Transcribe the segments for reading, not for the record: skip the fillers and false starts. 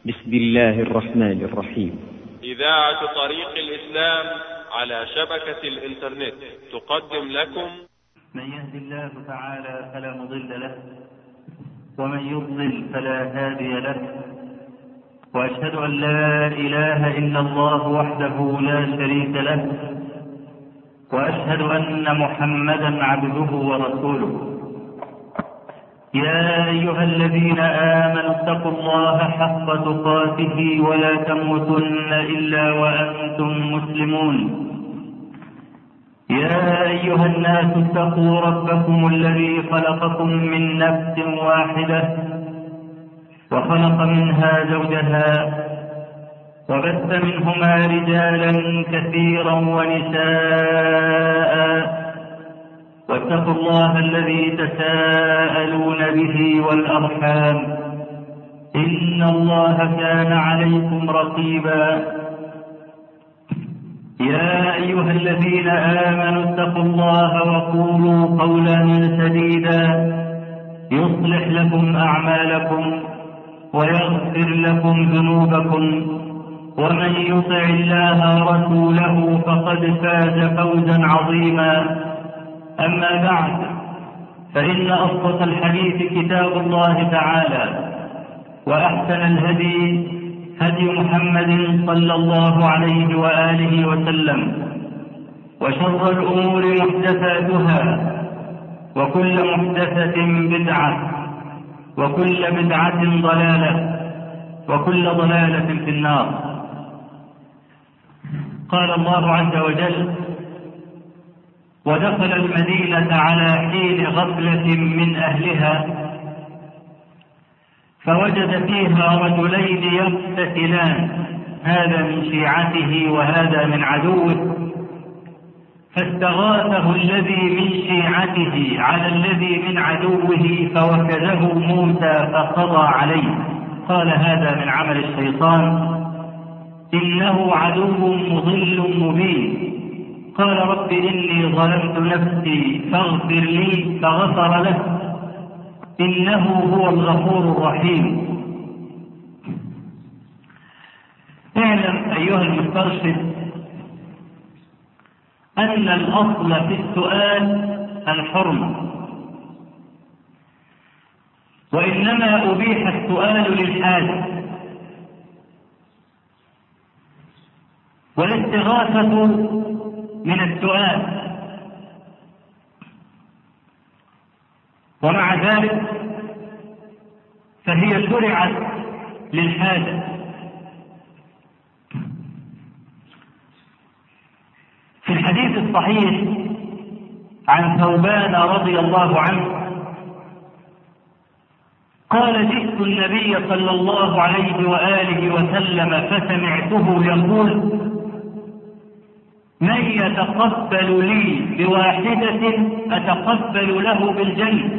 بسم الله الرحمن الرحيم. إذاعة طريق الإسلام على شبكة الإنترنت تقدم لكم من يهد الله تعالى فلا مضل له، ومن يضلل فلا هادي له، وأشهد أن لا إله إلا الله وحده لا شريك له، وأشهد أن محمدا عبده ورسوله. يا أيها الذين آمنوا اتقوا الله حق تقاته ولا تموتن إلا وأنتم مسلمون. يا أيها الناس اتقوا ربكم الذي خلقكم من نفس واحدة وخلق منها زوجها وبث منهما رجالا كثيرا ونساء، واتقوا الله الذي تساءلون به والأرحام، إن الله كان عليكم رقيبا. يا أيها الذين آمنوا اتقوا الله وقولوا قولا سديدا يصلح لكم أعمالكم ويغفر لكم ذنوبكم، ومن يطع الله ورسوله فقد فاز فوزا عظيما. أما بعد، فإن أصدق الحديث كتاب الله تعالى، وأحسن الهدي هدي محمد صلى الله عليه وآله وسلم، وشر الأمور محدثاتها، وكل محدثة بدعة، وكل بدعة ضلالة، وكل ضلالة في النار. قال الله عز وجل: ودخل المدينة على حين غفلة من أهلها فوجد فيها رجلين يقتتلان، هذا من شيعته وهذا من عدوه، فاستغاثه الذي من شيعته على الذي من عدوه فوكزه موسى فقضى عليه. قال: هذا من عمل الشيطان، إنه عدو مضل مبين. قال: رب إني ظلمت نفسي فاغفر لي، فغفر له، إنه هو الغفور الرحيم. اعلم أيها المسترشد أن الأصل في السؤال الحرمة، وإنما أبيح السؤال للحاجة، والاستغاثة من السؤال، ومع ذلك فهي شرعت للحاجة. في الحديث الصحيح عن ثوبان رضي الله عنه قال: جئت النبي صلى الله عليه وآله وسلم فسمعته يقول: من يتقبل لي بواحدة أتقبل له بالجنة.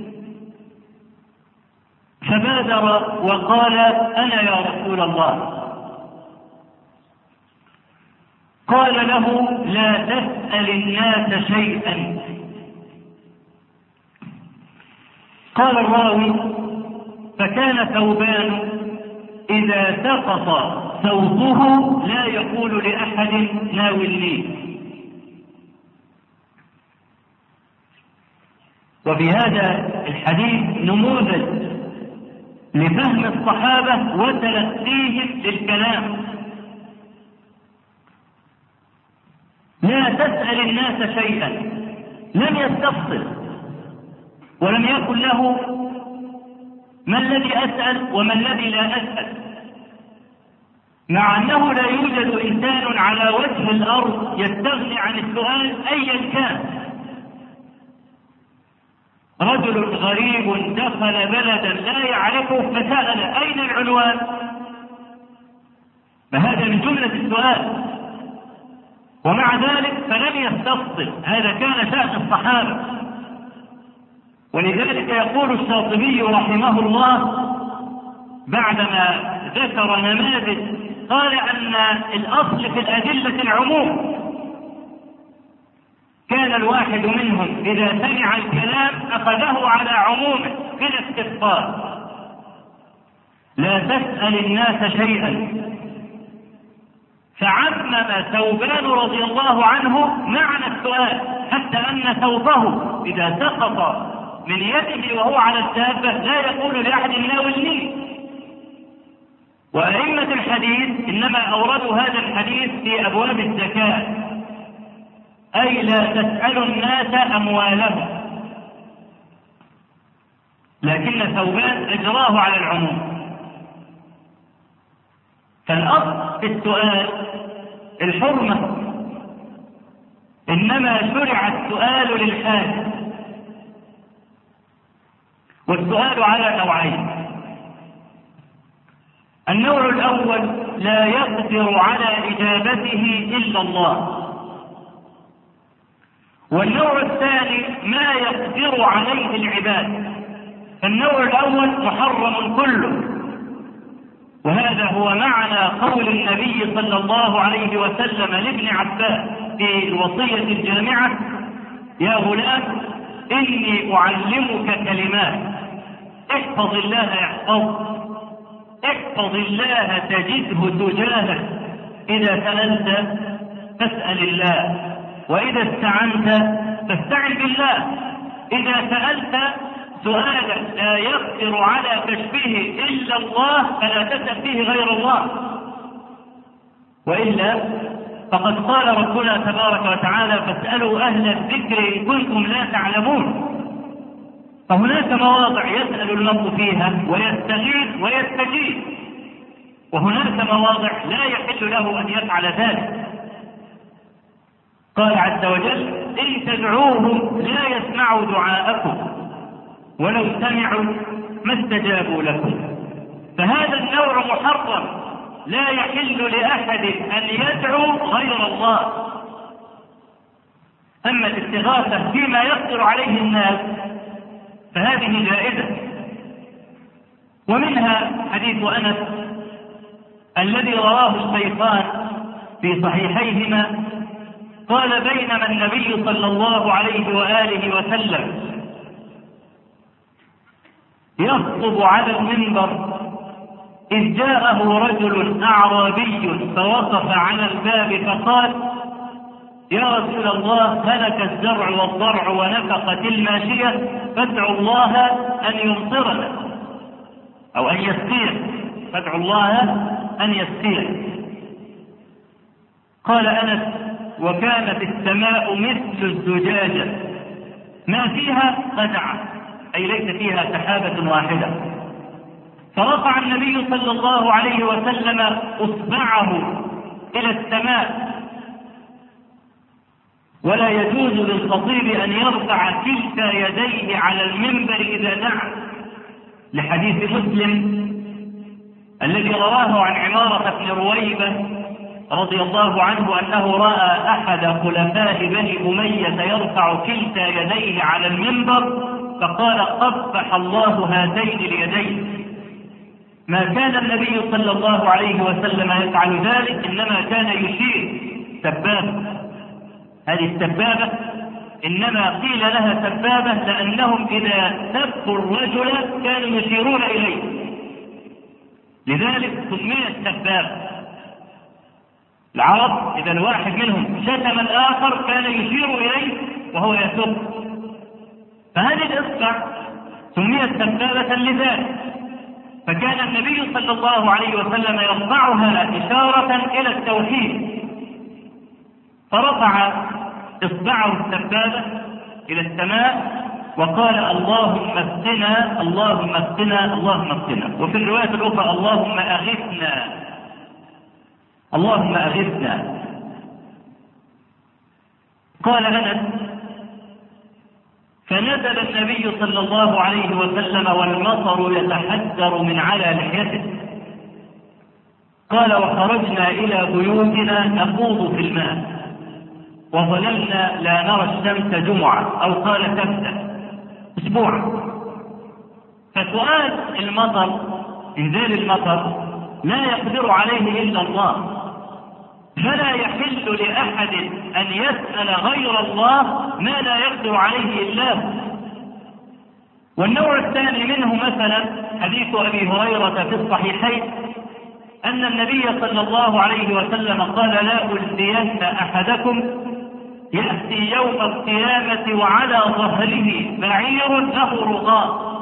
فبادر وقال: أنا يا رسول الله. قال له: لا تسأل الناس شيئا. قال الراوي: فكان ثوبان إذا سقط صوته لا يقول لأحد ناول لي. وفي هذا الحديث نموذج لفهم الصحابة وتلقيهم للكلام. لا تسأل الناس شيئا، لم يستفصل ولم يقل له ما الذي أسأل وما الذي لا أسأل، مع أنه لا يوجد إنسان على وجه الأرض يستغني عن السؤال أيا كان. رجل غريب دخل بلدا لا يعرفه فسأل: أين العنوان؟ فهذا من جملة السؤال، ومع ذلك فلم يستفصل. هذا كان شأن الصحابة. ولذلك يقول الشاطبي رحمه الله بعدما ذكر نماذج، قال أن الأصل في الأدلة العموم. كان الواحد منهم إذا سمع الكلام أخذه على عمومه بلا استفصال. لا تسأل الناس شيئا. فعمم ثوبان رضي الله عنه معنى السؤال، حتى أن ثوبه إذا سقط من يده وهو على الدابة لا يقول لأحد ناولني. وأئمة الحديث إنما أوردوا هذا الحديث في أبواب الزكاة، أي لا تسألوا الناس أموالهم، لكن ثوبان أجراه على العموم. فالأصل في السؤال الحرمة، إنما شرع السؤال للحاجة. والسؤال على نوعين: النوع الأول لا يقدر على إجابته إلا الله، والنوع الثاني ما يقدر عليه العباد. النوع الأول محرم كله، وهذا هو معنى قول النبي صلى الله عليه وسلم لابن عباس في الوصية الجامعة: يا غلام إني أعلمك كلمات احفظ الله يحفظك، احفظ الله تجده تجاهك، إذا سألت فاسأل الله، وإذا استعنت فاستعن بالله. إذا سألت سؤالا لا يقدر على كشفه إلا الله فلا تسأل فيه غير الله، وإلا فقد قال ربنا تبارك وتعالى: فاسألوا أهل الذكر إن كنتم لا تعلمون. فهناك مواضع يسأل المرء فيها ويستغيث ويستجيب، وهناك مواضع لا يحل له أن يفعل ذلك. قال عز وجل: إن تدعوهم لا يسمعوا دعاءكم ولو سمعوا ما استجابوا لكم. فهذا النوع محرم، لا يحل لأحد أن يدعو غير الله. أما الاستغاثة فيما يقدر عليه الناس فهذه جائزة. ومنها حديث أنس الذي رواه الشيخان في صحيحيهما، قال: بينما النبي صلى الله عليه وآله وسلم يخطب على المنبر إذ جاءه رجل أعرابي فوقف على الباب فقال: يا رسول الله، هلك الزرع والضرع ونفقت الماشية، فادعوا الله أن يمطرنا أو أن يسقينا، فادعوا الله أن يسقينا. قال أنس: وكانت السماء مثل الزجاجة ما فيها قدعة، أي ليس فيها سحابة واحدة. فرفع النبي صلى الله عليه وسلم أصبعه إلى السماء، ولا يجوز للخطيب أن يرفع كلتا يديه على المنبر إذا دعا، لحديث مسلم الذي رواه عن عمارة بن رويبة رضي الله عنه أنه رأى أحد خلفاء بني أمية يرفع كلتا يديه على المنبر فقال: قبح الله هاتين اليدين. ما كان النبي صلى الله عليه وسلم يفعل ذلك، إنما كان يشير سبابة. هذه السبابة إنما قيل لها سبابة لأنهم إذا سبوا الرجل كانوا يشيرون إليه، لذلك سميت سبابة. العرب إذا الواحد منهم شتم الآخر كان يشير إليه وهو يسب، فهذه الإصبع سميت سبابة لذلك. فكان النبي صلى الله عليه وسلم يرفعها إشارة إلى التوحيد، فرفع إصبعه السبابة إلى السماء وقال: اللهم اسقنا اللهم اسقنا اللهم اسقنا. وفي الرواية الأخرى: اللهم أغثنا اللهم أغثنا. قال أنس: فنزل النبي صلى الله عليه وسلم والمطر يتحدر من على لحيته. قال: وخرجنا إلى بيوتنا نخوض في الماء وظللنا لا نرى الشمس جمعة، أو قال تفتح أسبوعا. فسؤال المطر، إنزال المطر، لا يقدر عليه إلا الله، فلا يحل لأحد أن يسأل غير الله ما لا يقدر عليه إلا هو. والنوع الثاني منه مثلا حديث أبي هريرة في الصحيحين أن النبي صلى الله عليه وسلم قال: لا ألزين أحدكم يأتي يوم القيامة وعلى ظهره بعير له رغاء،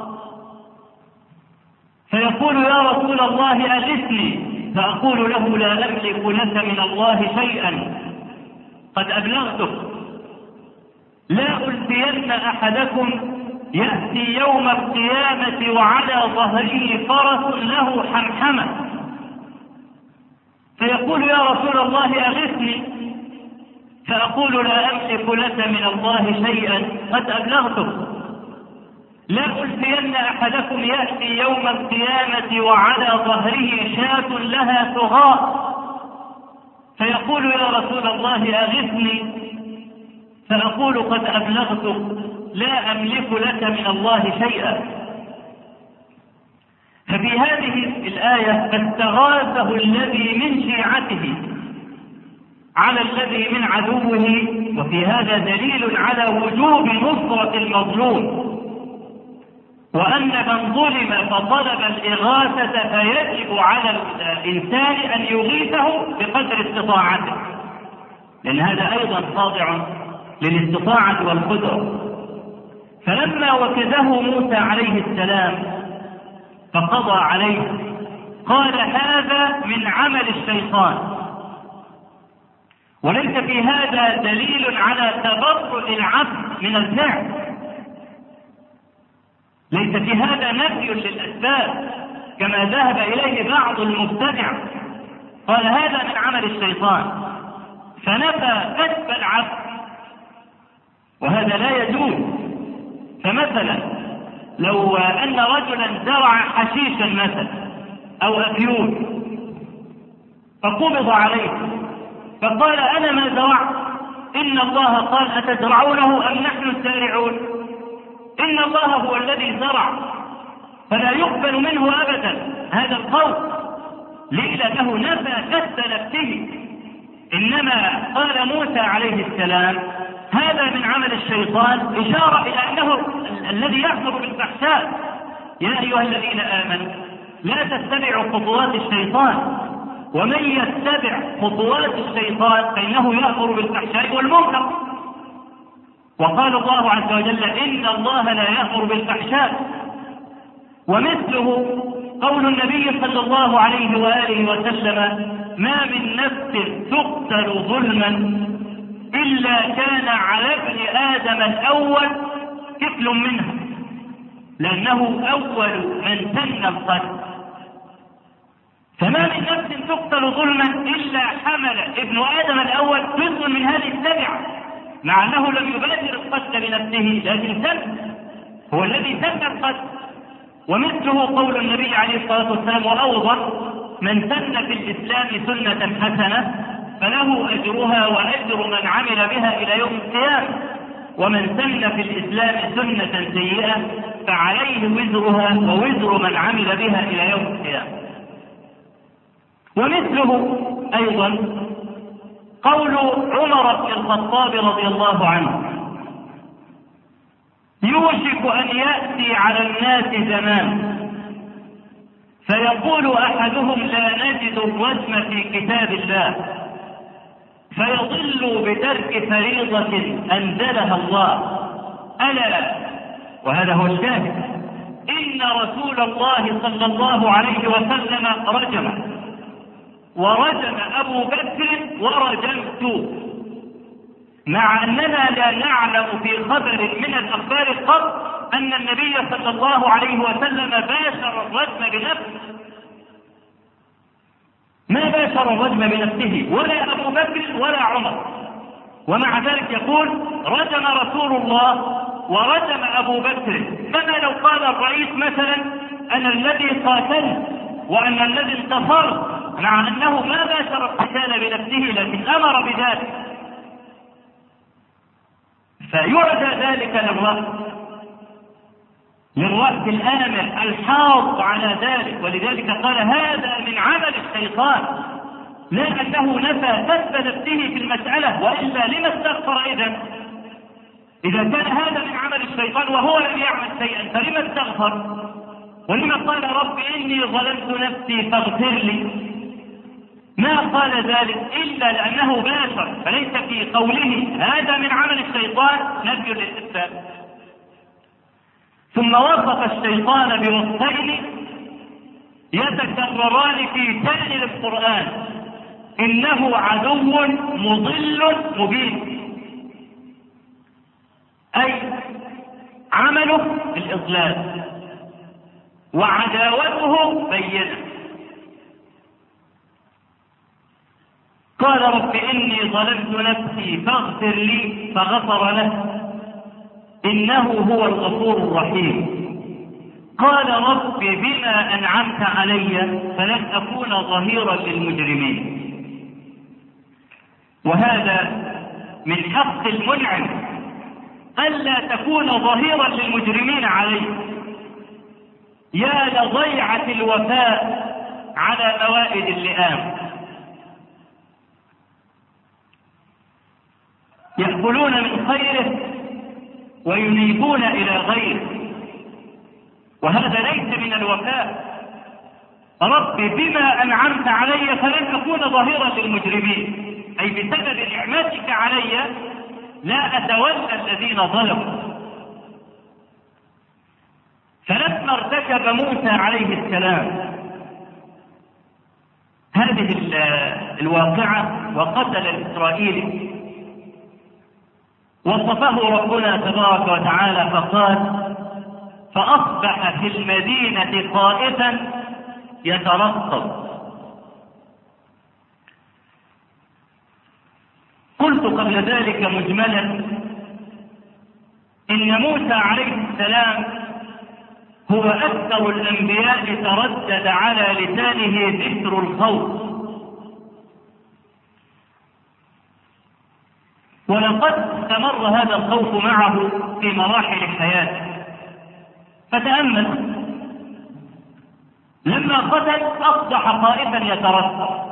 فيقول: يا رسول الله أغثني، فأقول له: لا أملك لك من الله شيئا، قد أبلغتك. لا ألزين أحدكم يأتي يوم القيامة وعلى ظهره فرس له حمحمة، فيقول: يا رسول الله أغثني، فأقول: لا أملك لك من الله شيئا، قد أبلغتك. لا ألزين أحدكم يأتي يوم القيامة وعلى ظهره شاة لها ثغاء، فيقول: يا رسول الله أغثني، فأقول: قد أبلغتك، لا أملك لك من الله شيئا. ففي هذه الآية فاستغاثه الذي من شيعته على الذي من عدوه، وفي هذا دليل على وجوب نصرة المظلوم، وأن من ظلم فطلب الإغاثة فيجب على الإنسان أن يغيثه بقدر استطاعته، لأن هذا أيضا خاضع للاستطاعة والقدرة. فلما وكزه موسى عليه السلام فقضى عليه قال: هذا من عمل الشيطان. وليس في هذا دليل على تبرؤ العبد من الفعل، ليس في هذا نفي للأسباب كما ذهب إليه بعض المبتدعة، قال هذا من عمل الشيطان فنفى كسب العبد، وهذا لا يجوز. فمثلا لو أن رجلا زرع حشيشا مثلا أو أفيون فقبض عليه فقال: أنا ما زرعت، إن الله قال: أتزرعونه أم نحن الزارعون؟ إن الله هو الذي زرع، فلا يقبل منه أبدا هذا القول، لأنه نفى كسب نفسه. إنما قال موسى عليه السلام: هذا من عمل الشيطان، إشارة إلى أنه الذي يأمر بالفحشاء. يا أيها الذين آمنوا لا تتبعوا خطوات الشيطان، ومن يتبع خطوات الشيطان فإنه يأمر بالفحشاء والمنكر. وقال الله عز وجل: إن الله لا يأمر بالفحشاء. ومثله قول النبي صلى الله عليه وآله وسلم: ما من نفس تقتل ظلما إلا كان على ابن آدم الأول كفل منها، لأنه أول من سن القتل. فما من نفس تقتل ظلما إلا حمل ابن آدم الأول جزء من هذه السبعة، مع أنه لم يبادر القتل بنفسه، لكن سن هو الذي سن القتل. ومثله قول النبي عليه الصلاة والسلام: وأوضح من سن في الإسلام سنة حسنة فله أجرها وأجر من عمل بها إلى يوم القيامة، ومن سن في الإسلام سنة سيئة فعليه وزرها ووزر من عمل بها إلى يوم القيامة. ومثله أيضا قول عمر بن الخطاب رضي الله عنه: يوشك أن يأتي على الناس زمان فيقول أحدهم: لا نجد الرجم في كتاب الله، فيضل بترك فريضة أنزلها الله. ألا، وهذا هو الشاهد، إن رسول الله صلى الله عليه وسلم رجم، ورجم أبو بكر ورجمت، مع أننا لا نعلم في خبر من الأخبار قط أن النبي صلى الله عليه وسلم باشر الرجم بنفسه، ما باشر الرجم بنفسه ولا أبو بكر ولا عمر، ومع ذلك يقول: رجم رسول الله ورجم أبو بكر. كما لو قال الرئيس مثلا: أنا الذي قاتل وأن الذي انتصر، مع أنه ما باشر القتال بنفسه لكن أمر بذلك. فيعدى ذلك للرأس الآمر الحاض على ذلك، ولذلك قال: هذا من عمل الشيطان، لا أنه نفى كسب نفسه في المسألة، وإلا لما استغفر إذا كان هذا من عمل الشيطان وهو لم يعمل شيئا فلما استغفر؟ ولما قال رب إني ظلمت نفسي فاغفر لي؟ ما قال ذلك إلا لأنه باشر، فليس في قوله هذا من عمل الشيطان نفي للإثبات. ثم وصف الشيطان بوصفين يتكرران في شأن القرآن: إنه عدو مضل مبين، أي عمله الإضلال وعداوته بينة. قال رب إني ظلمت نفسي فاغفر لي فغفر له إنه هو الغفور الرحيم. قال رب بما أنعمت علي فلن أكون ظهيرا للمجرمين. وهذا من حق المنعم ألا تكون ظهيرا للمجرمين عليه. يا لضيعة الوفاء على موائد اللئام. يأكلون من خيره وينيبون إلى غيره، وهذا ليس من الوفاء. رب بما أنعمت علي فلن أكون ظهيرا للمجرمين، أي بسبب نعمتك علي لا أتولى الذين ظلموا. فلما ارتكب موسى عليه السلام هذه الواقعة وقتل الإسرائيلي، وصفه ربنا تبارك وتعالى فقال: فأصبح في المدينة خائفا يترقب. قلت قبل ذلك مجملا إن موسى عليه السلام هو أكثر الأنبياء تردد على لسانه ذكر الخوف، ولقد استمر هذا الخوف معه في مراحل حياته. فتأمل، لما قتل أصبح خائفا يترقب،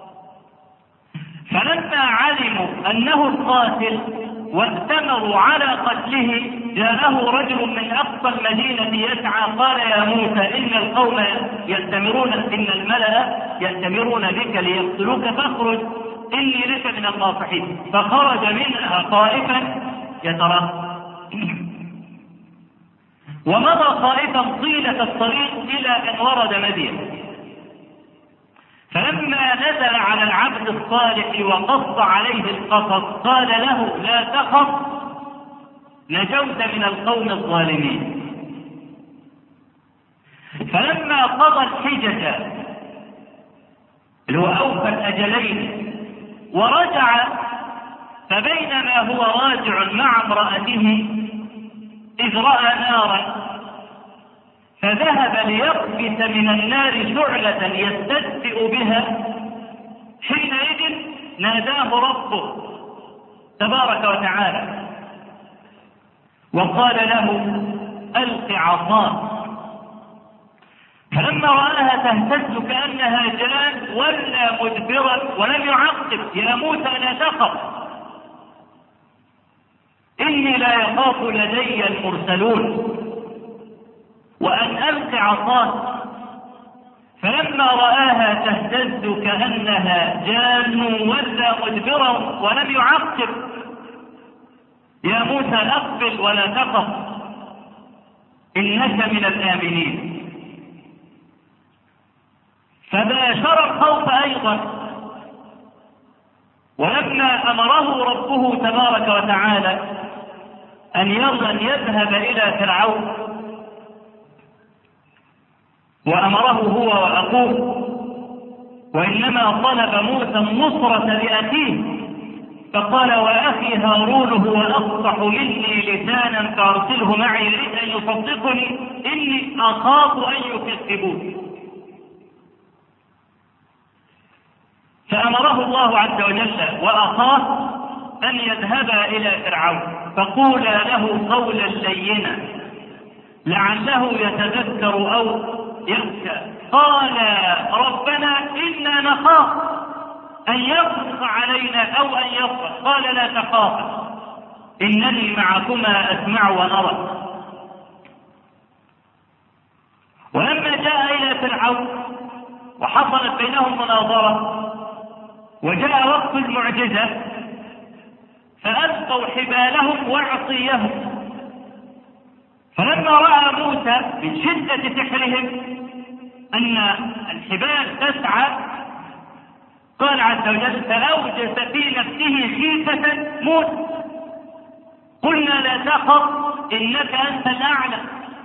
فلما علموا أنه القاتل واتمروا على قتله جاءه رجل من أقصى المدينة يسعى قال: يا موسى إن القوم يأتمرون، إن الملأ يأتمرون بك ليقتلوك فاخرج إني لك من الناصحين. فخرج منها خائفا يترقب، ومضى خائفا طيلة الطريق إلى أن ورد مدينة. فلما نزل على العبد الصالح وقص عليه القصص قال له: لا تخف نجوت من القوم الظالمين. فلما قضى الحجة اللي هو أوفى الأجلين ورجع، فبينما هو راجع مع امرأته إذ رأى نارا فذهب ليقبس من النار شعلة يستدفئ بها. حينئذ ناداه ربه تبارك وتعالى وقال له: ألق عصاك. فلما رآها تهتز كأنها جان ولى مدبرا ولم يعقب: يا موسى لا تخف إني لا يخاف لدي المرسلون، وأن ألق عصاك. فلما رآها تهتز كأنها جان ولى مدبرا ولم يعقب: يا موسى أقبل ولا تخف إنك من الآمنين. فباشر الخوف أيضا، ولما أمره ربه تبارك وتعالى أن يذهب إلى فرعون وأمره هو وأخوه، وإنما طلب موسى النصرة لأخيه فقال: وأخي هارون هو أفصح مني لسانا فأرسله معي يريد أن يصدقني إني أخاف أن يكذبون. فأمره الله عز وجل وأخاه أن يذهبا إلى فرعون فقولا له قولا لينا لعله يتذكر أو يخشى. قال: ربنا إنا نخاف أن يفرط علينا أو أن يفرط. قال: لا تخافا إنني معكما أسمع وأرى. ولما جاء إلى فرعون وحصلت بينهم مناظرة وجاء وقت المعجزة فألقوا حبالهم وعصيهم، فلما رأى موسى من شدة سحرهم أن الحبال تسعى قال عز وجل فأوجس في نفسه خيفة موسى قلنا لا تخف إنك أنت الأعلى.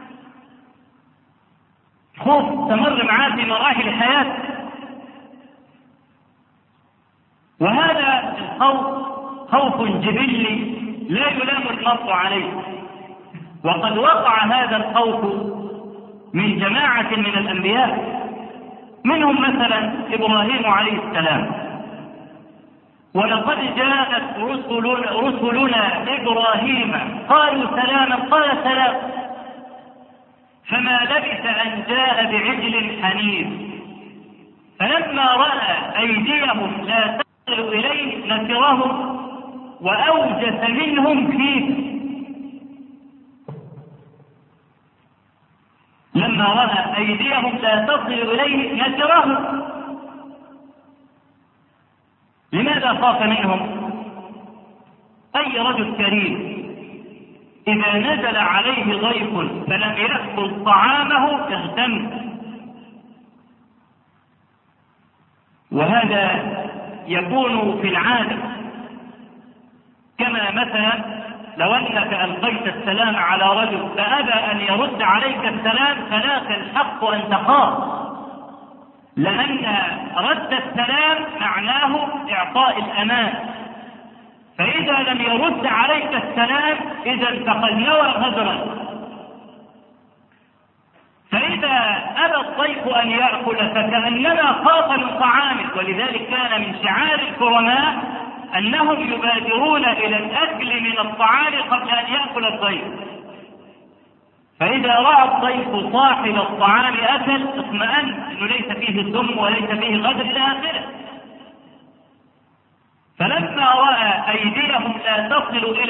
خوف استمر معاه في مراحل حياته، وهذا الخوف خوف جبلي لا يلام المرء عليه. وقد وقع هذا الخوف من جماعة من الأنبياء، منهم مثلا إبراهيم عليه السلام. ولقد جاءت رسلنا إبراهيم قالوا سلاما قال سلام، فما لبث أن جاء بعجل حنيف، فلما رأى أيديهم لا تصل إليه نكرهم وأوجس منهم خيفة. لما رأى أيديهم لا تصل إليه نكرهم. لماذا خاف منهم؟ أي رجل كريم إذا نزل عليه ضيف فلم يأكل طعامه اغتم، وهذا يكون في العادة. كما مثلا لو أنك ألقيت السلام على رجل فأبى أن يرد عليك السلام فلاك الحق أن تخاف، لأن رد السلام معناه إعطاء الأمان، فإذا لم يرد عليك السلام إذا فقد نوى غدرا. فإذا أبى الضيف أن يأكل فكأنما خاف من طعامه. ولذلك كان من شعار الكرماء أنهم يبادرون إلى الأكل من الطعام قبل أن يأكل الضيف، فإذا رأى الضيف صاحب الطعام أكل اطمأن أنه ليس فيه الدم وليس فيه غدر إلى آخره. فلما رأى أيديهم لا تصل إلى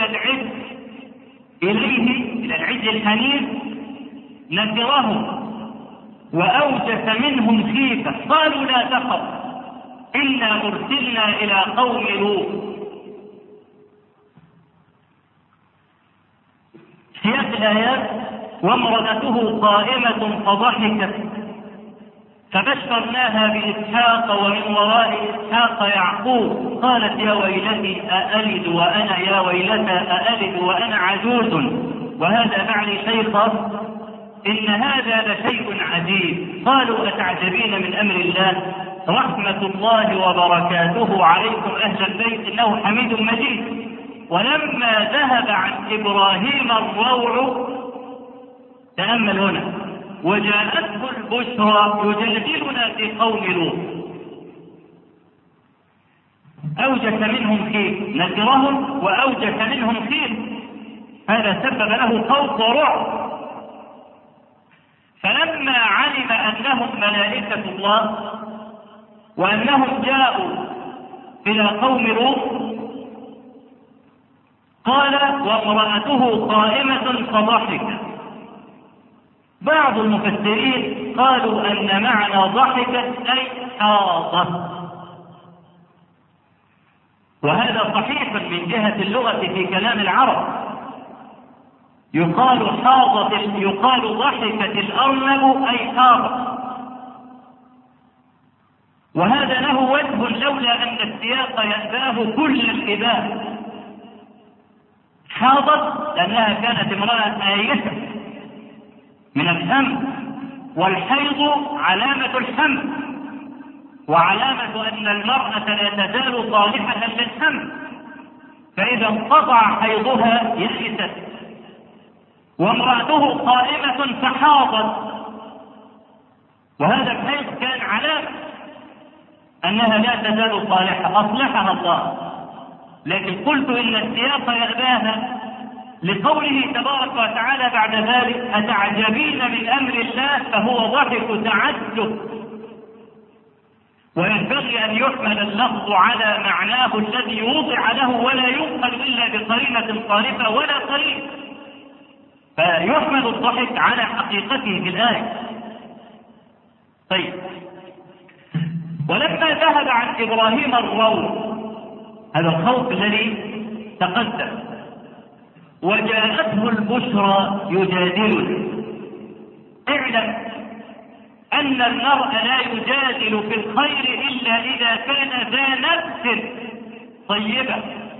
العجل الحنيف نكرهم وأوجس منهم خيفة قالوا لا تخف إنا أرسلنا إلى قوم لوط. سياق الآيات وامرأته قائمة فضحكت فبشرناها بإسحاق ومن وراء إسحاق يعقوب قالت يا ويلتي أألد وأنا عجوز وهذا بعلي شيخا إن هذا لشيء عجيب. قالوا أتعجبين من أمر الله رحمة الله وبركاته عليكم أهل البيت إنه حميد مجيد. ولما ذهب عن إبراهيم الروع تأمل هنا وجاءته البشرى يجادلنا في قوم لوط أوجس منهم خيف نكرهم وأوجس منهم خيف، هذا سبب له خوف ورعب. فلما علم أنهم ملائكة الله وأنهم جاءوا إلى قوم لوط قال وامرأته قائمة فضحكت. بعض المفسرين قالوا أن معنى ضحكت أي حاضت، وهذا صحيح من جهة اللغة في كلام العرب. يقال ضحكت الأرنب أي حاضت، وهذا له وجه لولا أن السياق يأباه كل الإباء. حاضت لأنها كانت امرأة آيسة من الهم، والحيض علامة الهم وعلامة أن المرأة لا تزال صالحة للهم، فإذا انقطع حيضها يئست. وامرأته قائمة فحاضت، وهذا الحيض كان علامة أنها لا تزال صالحة أصلحها الله. لكن قلت إن السياق يأباها لقوله تبارك وتعالى بعد ذلك أتعجبين من أمر الله فهو ضحك تعجب. وينبغي أن يحمل اللفظ على معناه الذي وضع له ولا ينقل إلا بقرينة صارفة ولا قرينة، فيحمل الضحك على حقيقته في الآية. طيب، ولما ذهب عن إبراهيم الروع، هذا الخوف الذي تقدم، وجاءته البشرى يجادله، اعلم أن المرء لا يجادل في الخير إلا إذا كان ذا نفس طيبة،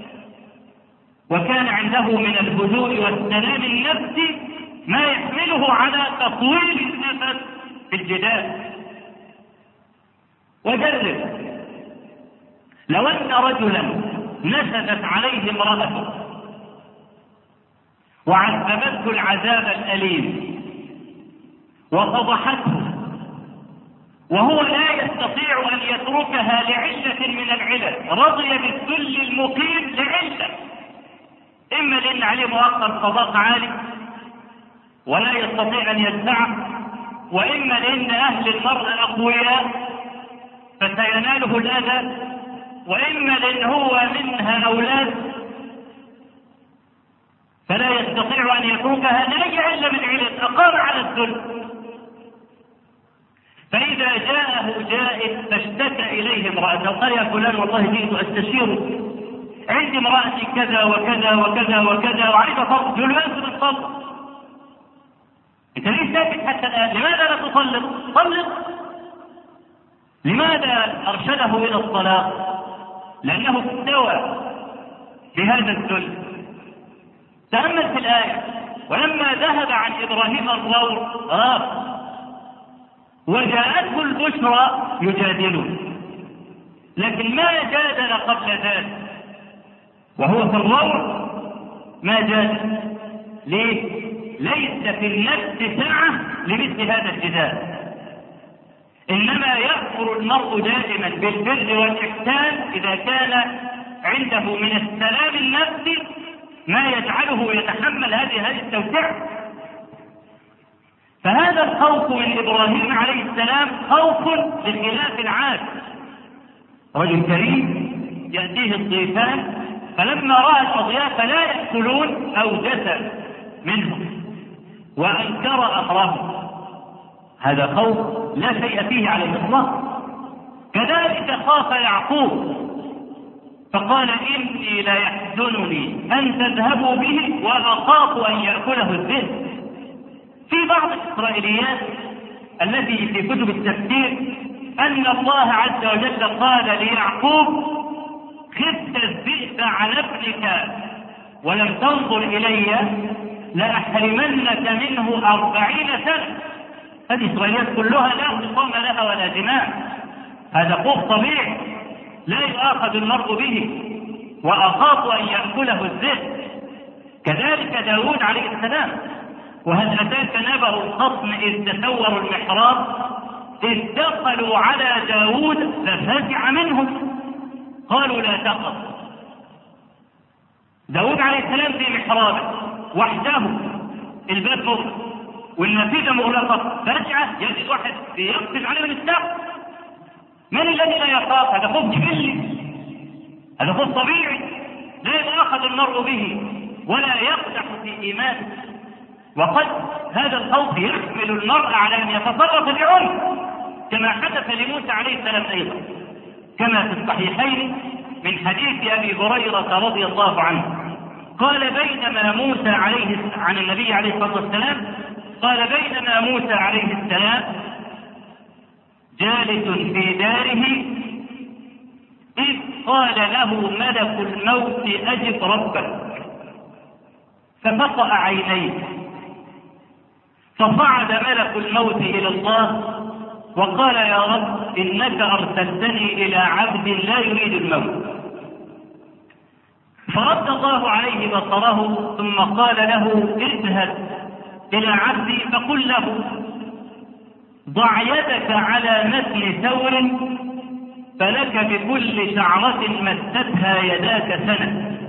وكان عنده من الهدوء والسلام النفسي ما يحمله على تطويل النفس في الجدال. وجرب لو أن رجلا نشدت عليه امرأته وعذبته العذاب الأليم وفضحته، وهو لا يستطيع أن يتركها لعلة من العلل، رضي بالذل المقيم لعلة، إما لأن عليه مؤخر قضاء عالي ولا يستطيع أن يدفعه، وإما لأن أهل المرأة أقوياء فسيناله الأذى، وإما لأن هو منها أولاد فلا يستطيع أن يتركها لأي علة من علل، أقام على الذل. فإذا جاءه جائز فاشتكى إليه امرأته، قال يا فلان والله جئت أستشيرك، عندي امرأتي كذا وكذا وكذا وكذا وعايزة طلق، يقول له أنت بتطلق، أنت ليه ساكت حتى الآن؟ لماذا لا تطلق؟ طلق. لماذا أرشده إلى الطلاق؟ لأنه استوى بهذا الذل. تأمل في الآية، ولما ذهب عن إبراهيم الروع غاب وجاءته البشرى يجادله، لكن ما جادل قبل ذلك وهو في الروع ما جادل. ليه؟ ليس في النفس سعة لمثل هذا الجدال، إنما يأمر المرء دائما بالبر والإحسان إذا كان عنده من السلام النفسي ما يجعله يتحمل هذه التوسعة. فهذا الخوف من إبراهيم عليه السلام خوف بخلاف العادة. رجل كريم يأتيه الضيفان، فلما رأى الأضياف لا يأكلون أوجس منهم وأنكر أمرهم، هذا خوف لا شيء فيه على الإطلاق. كذلك خاف يعقوب فقال إني لا يحزنني أن تذهبوا به وأخاف أن يأكله الذئب. في بعض الإسرائيليات التي في كتب التفسير أن الله عز وجل قال ليعقوب خفت الذئب على ابنك ولم تنظر إلي لأحرمنك منه 40 سنة. هذه الإسرائيليات كلها لا خصام لها ولا دماء، هذا خوف طبيعي لا يؤاخذ المرء به، وأخاف أن يأكله الذئب. كذلك داود عليه السلام، وهل أتاك نبأ الخصم إذ تسوروا المحراب إذ دخلوا على داود ففزع منهم قالوا لا تخف. داود عليه السلام في محرابه وحده، الباب مغلق والنافذة مغلقة، فجأة يجد واحد يقفز عليه من السقف. من الذي لا يخاف؟ هذا خوف جبلي، هذا خوف طبيعي لا يؤاخذ المرء به ولا يقدح في إيمانه. وقد هذا الخوف يحمل المرء على أن يتصرف بعنف كما حدث لموسى عليه السلام أيضا، كما في الصحيحين من حديث أبي هريرة رضي الله عنه قال بينما موسى عن النبي عليه الصلاة والسلام قال بينما موسى عليه السلام جالس في داره إذ قال له ملك الموت أجب ربك، ففقأ عينيه، فصعد ملك الموت إلى الله وقال يا رب إنك أرسلتني إلى عبد لا يريد الموت. فرد الله عليه بصره ثم قال له اذهب إلى عبدي فقل له ضع يدك على متن ثور فلك بكل شعرة مستها يداك سنة.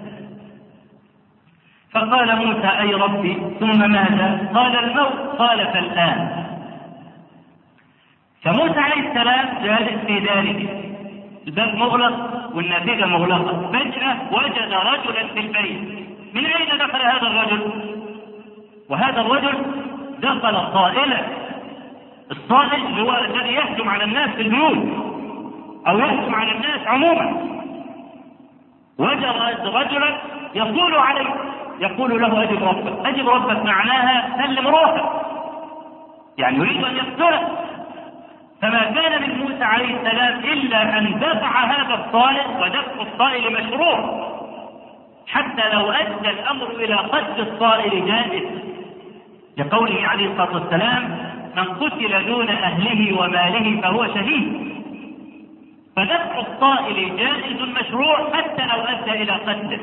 فقال موسى أي ربي ثم ماذا؟ قال الموت. قال فالآن. فموسى عليه السلام جالس في داره، الباب مغلق والنافذة مغلقة، فجأة وجد رجلا في البيت. من أين دخل هذا الرجل؟ وهذا الرجل دخل طائلا. الطائل هو الذي يهجم على الناس في البيوت أو يهجم على الناس عموما. وجد رجلا يطول عليه يقول له أجب ربك. أجب ربك معناها سلم روحك، يعني يريد أن يقتله. فما كان من موسى عليه السلام إلا أن دفع هذا الطائل، ودفع الطائل مشروع حتى لو أدى الأمر إلى قتل الطائل جائز، لقوله عليه الصلاة والسلام: من قتل دون أهله وماله فهو شهيد. فدفع الطائل جائز مشروع حتى لو أدى إلى قتله.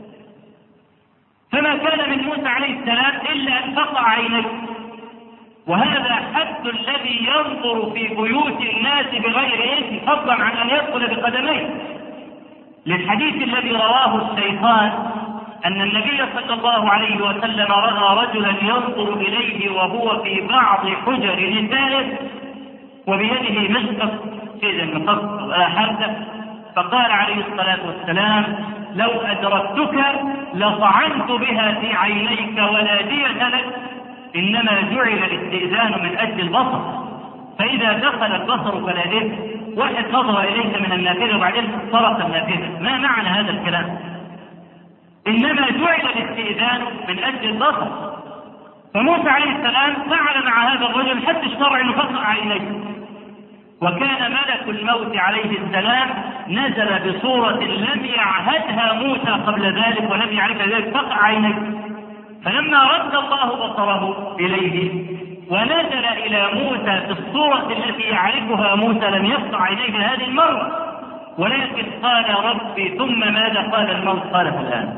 فما كان من موسى عليه السلام إلا أن تقع عينيه، وهذا حد الذي ينظر في بيوت الناس بغير إذن، فضلا عن أن يدخل بقدميه، للحديث الذي رواه الشيخان أن النبي صلى الله عليه وسلم رأى رجلا ينظر إليه وهو في بعض حجر نسائه وبيده مشقة حادة، فقال عليه الصلاة والسلام: لو أدركتك لطعنت بها في عينيك ولا دية لك، إنما جعل الاستئذان من أجل البصر، فإذا دخل البصر فلا إثم. واحد نظر إليك من النافذة وبعدين طرق النافذة، ما معنى هذا الكلام؟ إنما جعل الاستئذان من أجل البصر. فموسى عليه السلام فعل مع هذا الرجل حتى اشترع أنه فقع عينيه، وكان ملك الموت عليه السلام نزل بصورة لم يعهدها موسى قبل ذلك ولم يعرف ذلك، فقع عينيه. فلما رد الله بصره إليه ونزل إلى موسى في الصورة التي يعرفها موسى لم يقطع عينيه هذه المرة، ولكن قال: ربي ثم ماذا؟ قال: الموت. قال: الآن.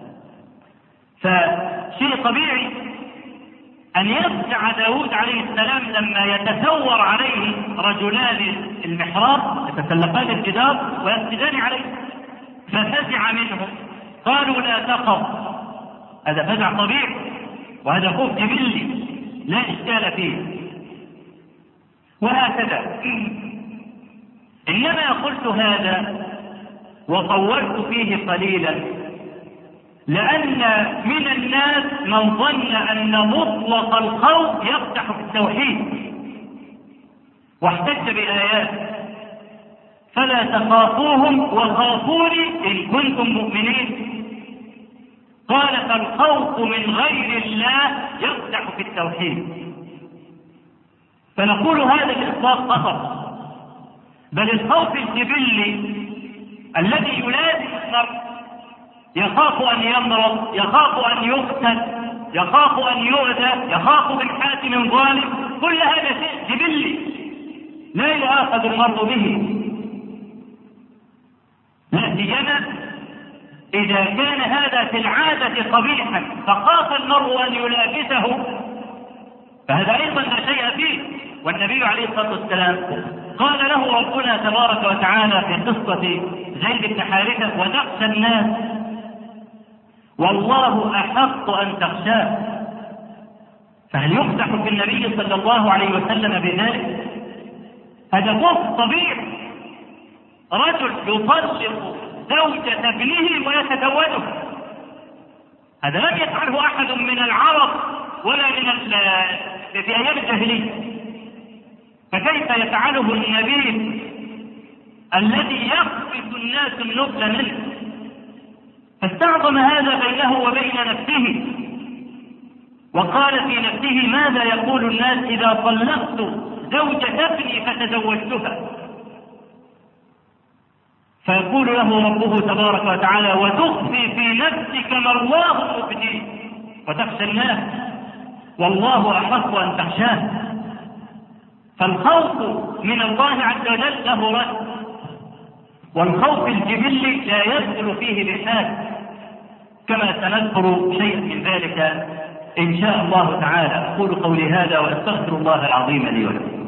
فشيء طبيعي أن يفزع داود عليه السلام لما يتثور عليه رجلان المحراب يتسلقان الجدار ويسجدان عليه، ففزع منهم. قالوا: لا تخف. هذا فزع طبيعي وهذا خوف جبلي لا إشكال فيه. وهكذا إنما قلت هذا وطولت فيه قليلا لأن من الناس من ظن أن مطلق الخوف يفتح في التوحيد، واحتج بآيات: فلا تخافوهم وخافوني إن كنتم مؤمنين. قال: فالخوف من غير الله يفتح في التوحيد. فنقول هذا الإطلاق خطأ، بل الخوف الجبلي الذي يلازم المرء، يخاف أن يمرض، يخاف أن يقتل، يخاف أن يؤذى، يخاف من حاكم ظالم، كل هذا شيء جبلي لا يؤاخذ المرء به، لا سيما إذا كان هذا في العادة قبيحا فخاف المرء أن يلابسه، فهذا أيضا لا شيء فيه. والنبي عليه الصلاة والسلام قال له ربنا تبارك وتعالى في قصة زيد بن حارثة: وتخشى الناس والله أحق أن تخشاه. فهل يقدح في النبي صلى الله عليه وسلم بذلك؟ هذا خوف طبيعي. رجل يطلق زوجة ابنه ويتزوجها، هذا لم يفعله أحد من العرب ولا في أيام الجاهلية، فكيف يفعله النبي الذي يخفف الناس النبل منه؟ فاستعظم هذا بينه وبين نفسه، وقال في نفسه: ماذا يقول الناس إذا طلقت زوجة ابني فتزوجتها؟ فيقول له ربه تبارك وتعالى: وتخفي في نفسك ما الله مبديه وتخشى الناس والله أحق أن تخشاه. فالخوف من الله عز وجل له رد، والخوف الجبلي لا يدخل فيه الإحسان، كما سنذكر شيئا من ذلك إن شاء الله تعالى. أقول قولي هذا وأستغفر الله العظيم لي ولكم.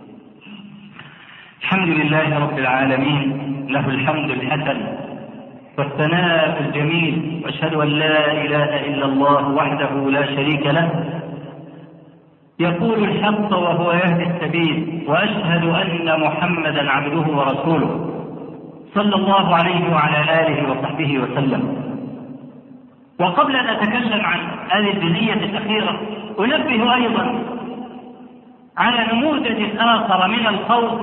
الحمد لله رب العالمين، له الحمد الحسن والثناء الجميل، وأشهد أن لا إله إلا الله وحده لا شريك له، يقول الحق وهو يهدي السبيل، وأشهد أن محمدا عبده ورسوله صلى الله عليه وعلى آله وصحبه وسلم. وقبل أن أتكلم عن هذه الجزئية الأخيرة أنبه أيضا على نموذج آخر من الخوف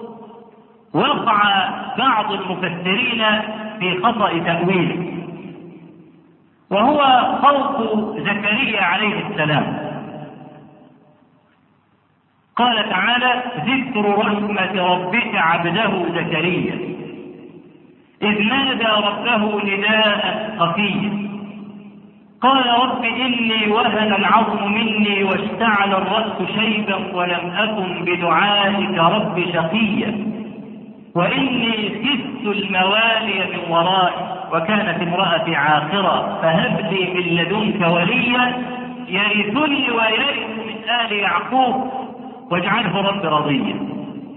وقع بعض المفسرين في خطأ تأويله، وهو خوف زكريا عليه السلام. قال تعالى: ذكر رحمة ربك عبده زكريا إذ نادى ربه نداء خفيا قال رب إني وهن العظم مني واشتعل الرأس شيبا ولم أكن بدعائك رب شقيا وإني خفت الموالي من ورائي وكانت امرأتي عاقرا فهب لي من لدنك وليا يرثني ويرث من آل يعقوب واجعله رب رضيا.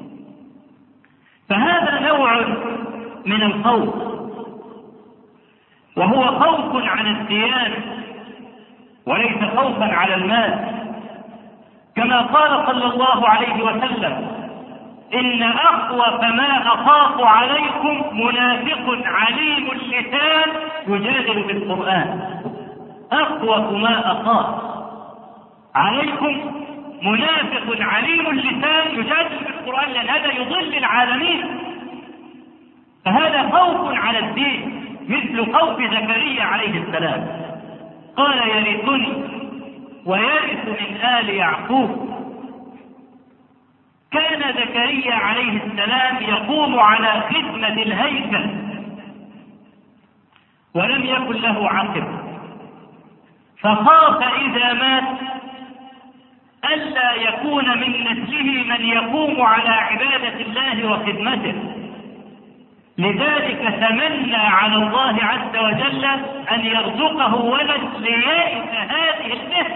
فهذا نوع من الخوف، وهو خوف عن الديانة وليس خوفا على المال، كما قال صلى الله عليه وسلم: إن أخوف ما أخاف عليكم منافق عليم اللسان يجادل بالقرآن. أخوف ما أخاف عليكم منافق عليم اللسان يجادل بالقرآن، لأن هذا يضل العالمين. فهذا خوف على الدين مثل خوف زكريا عليه السلام. قال: يرثني ويرث من آل يعقوب. كان زكريا عليه السلام يقوم على خدمة الهيكل ولم يكن له عقب، فخاف إذا مات ألا يكون من نسله من يقوم على عبادة الله وخدمته، لذلك تمنى على الله عز وجل أن يرزقه ولد ليرث هذه المهنة.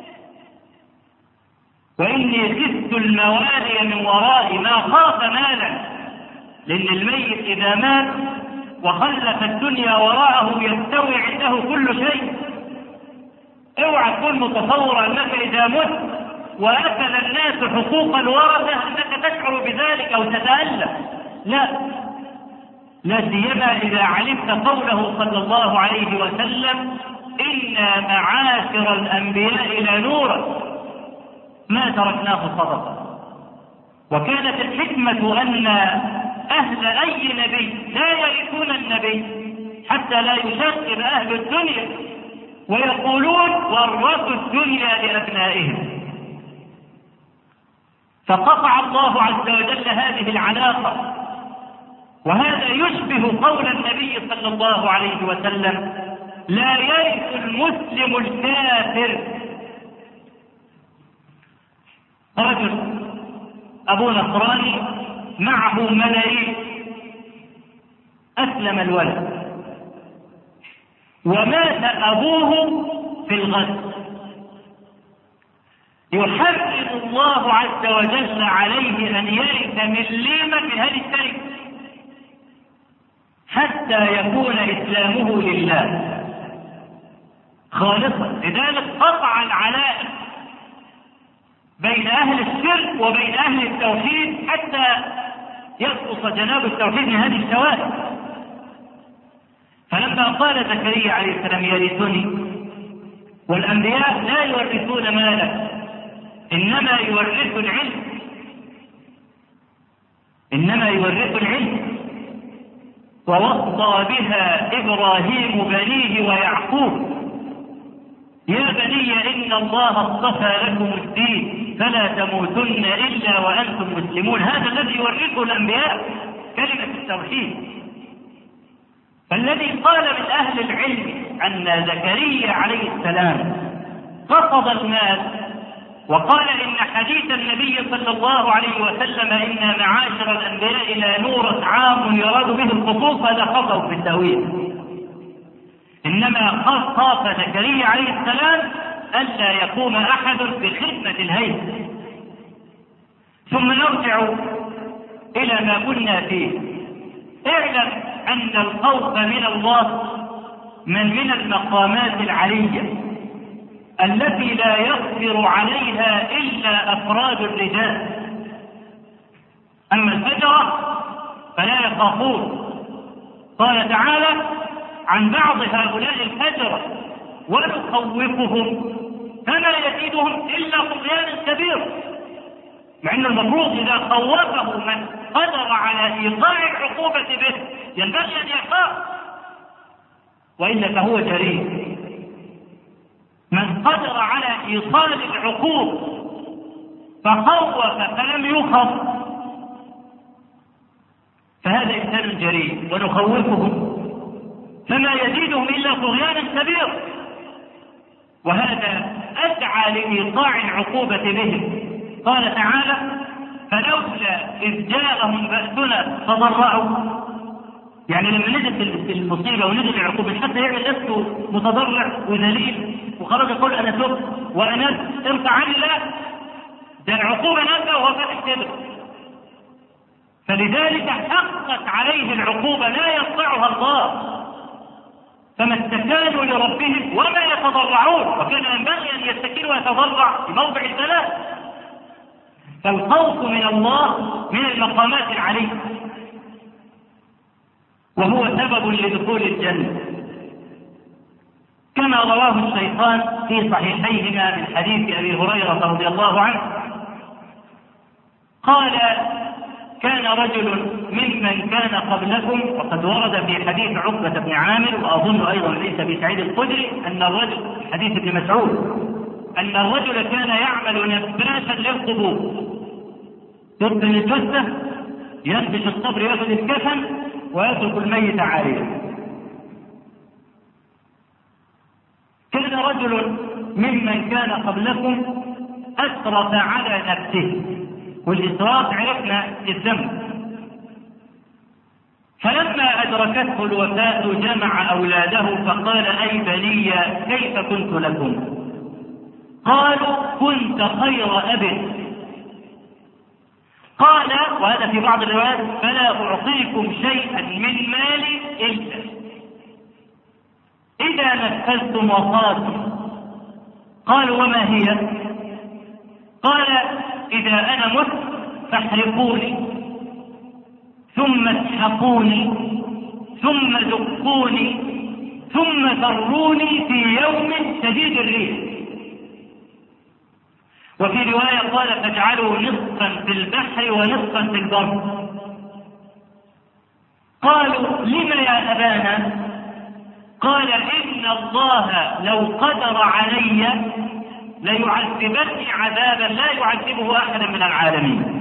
وإني خفت الموالي من ورائي، ما خاف مالا، لأن الميت إذا مات وخلف الدنيا وراءه يستوي عنده كل شيء. اوعى تكون متصور أنك إذا مت وأكل الناس حقوق الورثة أنك تشعر بذلك أو تتألم، لا سيما إذا علمت قوله صلى الله عليه وسلم: إنا معاشر الأنبياء لنورا ما تركناه صدقة. وكانت الحكمة أن أهل أي نبي لا يرثون النبي حتى لا يشغب أهل الدنيا ويقولون ورثوا الدنيا لأبنائهم. فقطع الله عز وجل هذه العلاقة، وهذا يشبه قول النبي صلى الله عليه وسلم: لا يرث المسلم الكافر. رجل أبو نصراني معه ملايين، أسلم الولد ومات أبوه في الغد، يحرم الله عز وجل عليه أن يرث مليمة من هذه التركة حتى يكون إسلامه لله خالصا. لذلك قطع العلائق بين أهل الشرك وبين أهل التوحيد حتى يسقط جناب التوحيد من هذه الشوائب. فلما قال زكريا عليه السلام: يرثني، والأنبياء لا يورثون مالا إنما يورث العلم، ووصى بها إبراهيم بنيه ويعقوب: يا بني إن الله اصطفى لكم الدين فلا تموتن إلا وأنتم مسلمون. هذا الذي يورثه الأنبياء، كلمة التوحيد. فالذي قال من أهل العلم أن زكريا عليه السلام قصد المال وقال إن حديث النبي صلى الله عليه وسلم: إن معاشر الأنبياء لا نورث عام يراد به الخصوص، هذا خطأ في التأويل. إنما خاف زكريا عليه السلام ألا يقوم أحد بخدمة الهيكل. ثم نرجع إلى ما كنا فيه. اعلم أن الخوف من الله من المقامات العلية، التي لا يقدر عليها إلا أفراد الرجال. أما الفجرة فلا يخافون. قال تعالى عن بعض هؤلاء الفجرة: ونخوفهم فما يزيدهم إلا طغيانا كبيرا. مع أن المفروض إذا خوفه من قدر على إيقاع العقوبة به ينبغي أن يخاف، وإلا فهو جريء. من قدر على إيصال العقوبة فخوف فلم يخف فهذا إنسان جريء. ونخوفهم فما يزيدهم إلا طغيانا كبيرا، وهذا أسعى لإيقاع العقوبة بهم. قال تعالى: فلولا إذ جاءهم بأسنا تضرعوا. يعني لما نزلت المصيبة ونزل العقوبة حتى يعمل نفسه متضرع وذليل وخرج يقول أنا تبت وأنا ارفع عني، لا، ده العقوبة نزل وهو فاتح كده. فلذلك حقت عليه العقوبة لا يقطعها الله، فما استكانوا لربهم وما يتضرعون، وكان ينبغي أن يستكين ويتضرع في موضع البلاء. فالخوف من الله من المقامات العلية، وهو سبب لدخول الجنة، كما رواه الشيخان في صحيحيهما من حديث أبي هريرة رضي الله عنه قال: كان رجل ممن كان قبلكم، وقد ورد في حديث عقبة بن عامر وأظن أيضا ليس في سعيد الخدري أن الرجل، حديث ابن مسعود، أن الرجل كان يعمل نباشا للقبور، يبطن الجثة، ينبش الصبر، يأخذ الكفن ويترك الميت عاريا. كان رجل ممن كان قبلكم أسرف على نفسه، والإسراف عرفنا الذنب. فلما أدركته الوفاة جمع أولاده فقال: أي بني كيف كنت لكم؟ قالوا: كنت خير أب. قال، وهذا في بعض الروايات: فلا أعطيكم شيئا من مالي إلا إذا نفذتم وصاتم. قالوا: وما هي؟ قال: إذا أنا مت فاحرقوني، ثم اسحقوني، ثم دقوني، ثم ذروني في يوم شديد الريح. وفي رواية قال: فاجعلوا نصفا في البحر ونصفا في البر. قالوا: لم يا أبانا؟ قال: إن الله لو قدر علي ليعذبني عذابا لا يعذبه أحدا من العالمين.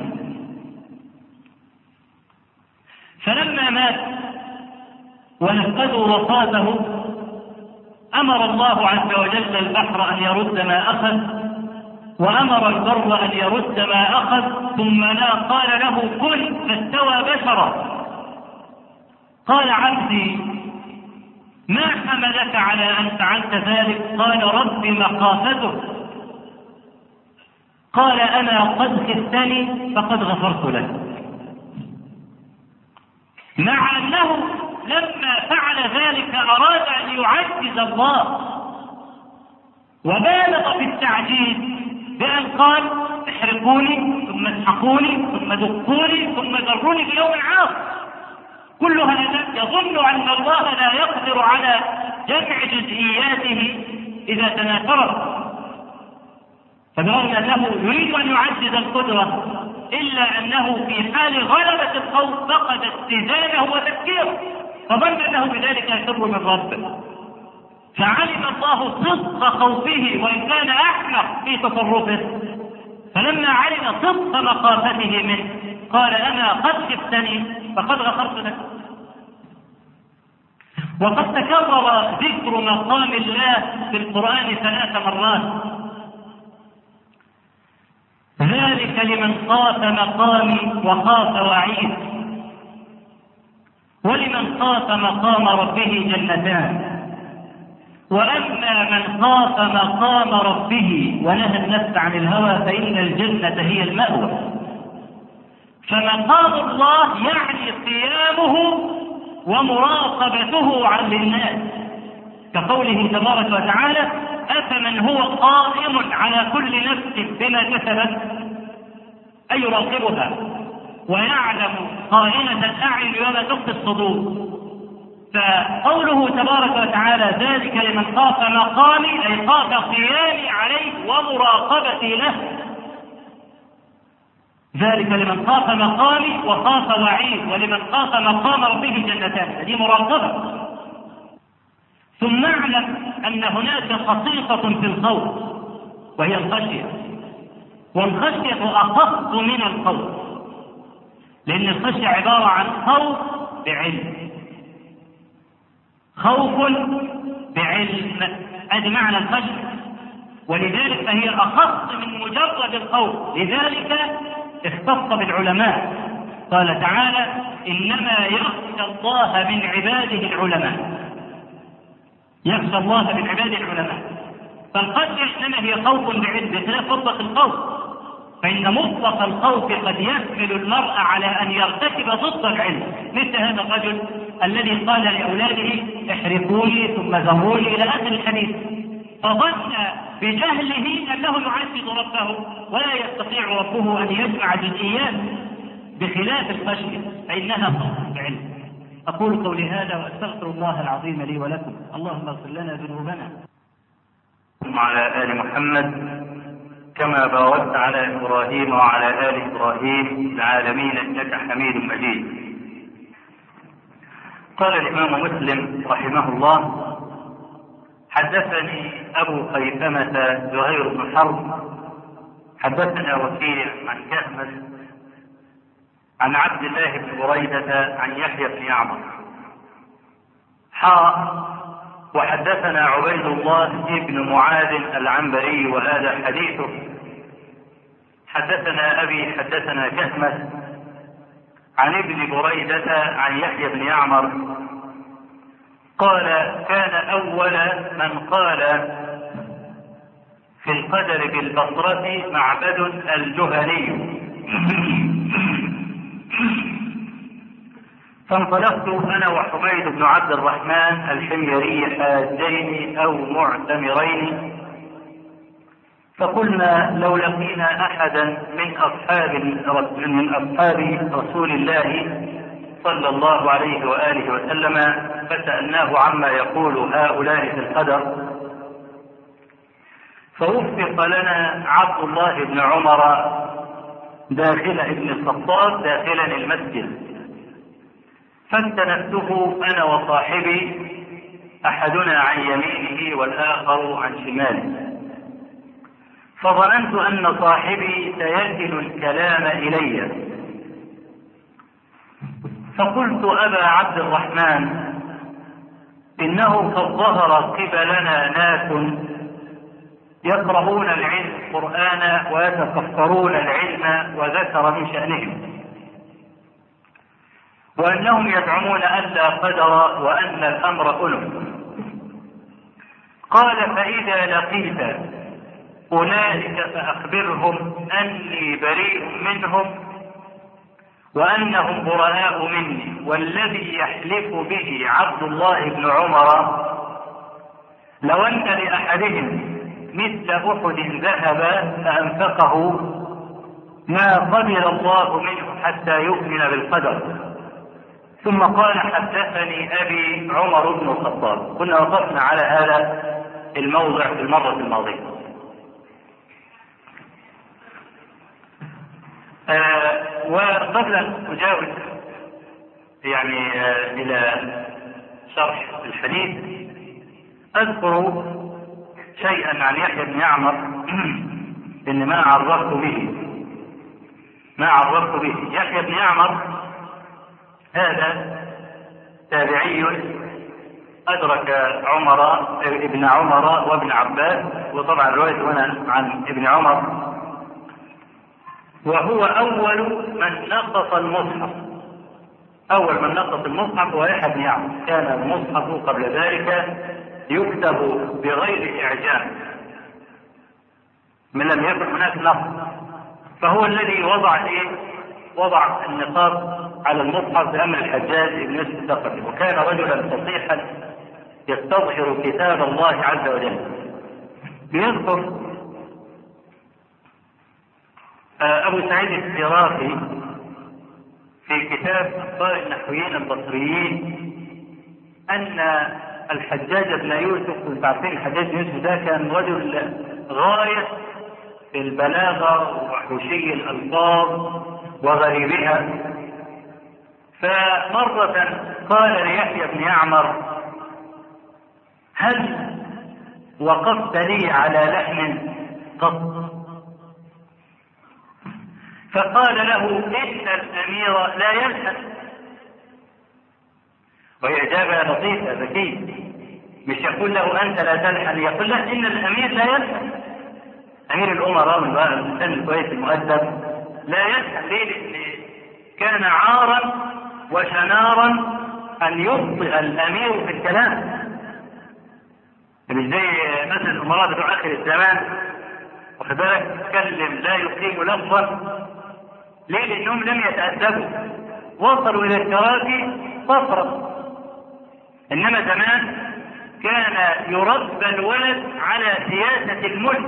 فلما مات ونفذوا وصاته أمر الله عز وجل البحر أن يرد ما أخذ، وأمر البر أن يرد ما أخذ، ثم لا قال له: كن، فاستوى بشرا. قال: عبدي ما حملك على أن فعلت ذلك؟ قال: ربي مخافتك. قال: أنا قد خفتني فقد غفرت لك. مع أنه لما فعل ذلك أراد أن يعجز الله، وبالغ في التعجيز بأن قال: احرقوني، ثم اسحقوني، ثم دقوني، ثم ذروني في يوم عاصف. كل هذا يظن أن الله لا يقدر على جمع جزئياته إذا تناثرت، فبرغم أنه يريد أن يعزز القدرة، إلا أنه في حال غلبة الخوف فقد اتزانه وتفكيره، فظن أنه بذلك يفر من ربه. فعلم الله صدق خوفه وإن كان أحمق في تصرفه، فلما علم صدق مخافته منه قال: أنا قد خفتني فقد غفرت لك. وقد تكرر ذكر مقام الله في القرآن 3 مرات: ذلك لمن خاف مقامي وخاف وعيد. ولمن خاف مقام ربه جنتان. وأما من خاف مقام ربه ونهى النفس عن الهوى فإن الجنة هي المأوى. فمقام الله يعني قيامه ومراقبته عن الناس، كقوله تبارك وتعالى: أفمن هو قائم على كل نفس بما كسبت أي يراقبها ويعلم خائنة الأعين وما تخفي الصدور. فقوله تبارك وتعالى: ذلك لمن خاف مقامي، أي خاف قيامي عليه ومراقبتي له. ذلك لمن خاف مقامي وخاف وعيد، ولمن خاف مقام ربه جنتان، هذه مراقبة. ثم اعلم أن هناك خصيصة في الخوف وهي الخشية، والخشية أخف من الخوف، لأن الخشية عبارة عن خوف بعلم، خوف بعلم، هذا معنى الخشية، ولذلك فهي أخف من مجرد الخوف. لذلك اختص بالعلماء، قال تعالى: إنما يخشى الله من عباده العلماء، يخشى الله من عباده العلماء. فالخشية إنما هي خوف بعلم بخلاف مطلق الخوف، فإن مطلق الخوف قد يحمل المرء على أن يرتكب ضد العلم، مثل هذا الرجل الذي قال لأولاده: احرقوني ثم ذروني إلى آخر الحديث، فظن بجهله أنه يعذب ربه ولا يستطيع ربه أن يجمع جزئيات، بخلاف الخشية فإنها خوف بعلم. أقول قولي هذا وأستغفر الله العظيم لي ولكم. اللهم اغفر لنا ذنوبنا. وعلى آل محمد كما باركت على إبراهيم وعلى آل إبراهيم العالمين إنك حميد مجيد. قال الإمام مسلم رحمه الله: حدثني أبو خيثمة زهير بن حرب حدثنا وكيع عن كهمس عن عبد الله بن بريدة عن يحيى بن يعمر وحدثنا عبيد الله بن معاذ العنبري وهذا حديثه. حدثنا أبي حدثنا كهمس عن ابن بريدة عن يحيى بن يعمر قال: كان أول من قال في القدر بالبصرة معبد الجهني، فانطلقت أنا وحميد بن عبد الرحمن الحميري حاجين أو معتمرين، فقلنا: لو لقينا أحدا من أصحاب رسول الله صلى الله عليه وآله وسلم فسألناه عما يقول هؤلاء في القدر، فوفق لنا عبد الله بن عمر داخل ابن الخطاب داخلا المسجد، فاستندته أنا وصاحبي، أحدنا عن يمينه والآخر عن شماله، فظننت أن صاحبي سينقل الكلام إلي، فقلت: أبا عبد الرحمن، إنه قد ظهر قبلنا ناس يقرؤون القرآن ويتفكرون العلم، وذكر من شأنهم وأنهم يزعمون أن لا قدر وأن الأمر ألم. قال: فإذا لقيت أولئك فأخبرهم أني بريء منهم وأنهم براء مني، والذي يحلف به عبد الله بن عمر لو أن لأحدهم مثل أحد ذهب فأنفقه ما قبل الله منه حتى يؤمن بالقدر. ثم قال: حدثني أبي عمر بن الخطاب. كنا وقفنا على هذا الموضع في المرة الماضية. وقبل أن أجاوز إلى شرح الحديث أذكر شيئا عن يحيى بن يعمر إن ما عرفت به. يحيى بن يعمر هذا تابعي أدرك ابن عمر وابن عباس، وطبعا روايته هنا عن ابن عمر، وهو أول من نقص المصحف. أول من نقص المصحف هو يحيى بن يعمر. كان المصحف قبل ذلك يكتب بغير إعجام، من لم يكن هناك نقص، فهو الذي وضع النقاط على المصحف بأمر الحجاج بن يوسف الثقفي، وكان رجلا فصيحا يستظهر كتاب الله عز وجل. بيذكر أبو سعيد السراقي في كتاب أخبار النحويين البصريين أن الحجاج بن يوسف، كنت عارفين الحجاج بن يوسف ده كان رجل غاية في البلاغة وحشي الألفاظ وغريبها. فمرة قال ليحيى بن يعمر: هل وقفت لي على لحم قط؟ فقال له: إن الأمير لا يلحن. وهي إجابة لطيفة ذكية، مش يقول له أنت لا تلحن، يقول له إن الأمير لا يلحن. أمير الأمراء من بقى الإنسان الكويس المؤدب لا يلحن. ليه؟ لأن كان عارا وشنارا أن يبطئ الأمير في الكلام، مش زي مثلا الأمراء بتوع آخر الزمان، واخد بالك، يتكلم لا يقيم لفظا. ليه؟ لأنهم لم يتأدبوا، وصلوا إلى التراكي صفرا. إنما زمان كان يربى الولد على سياسة الملك،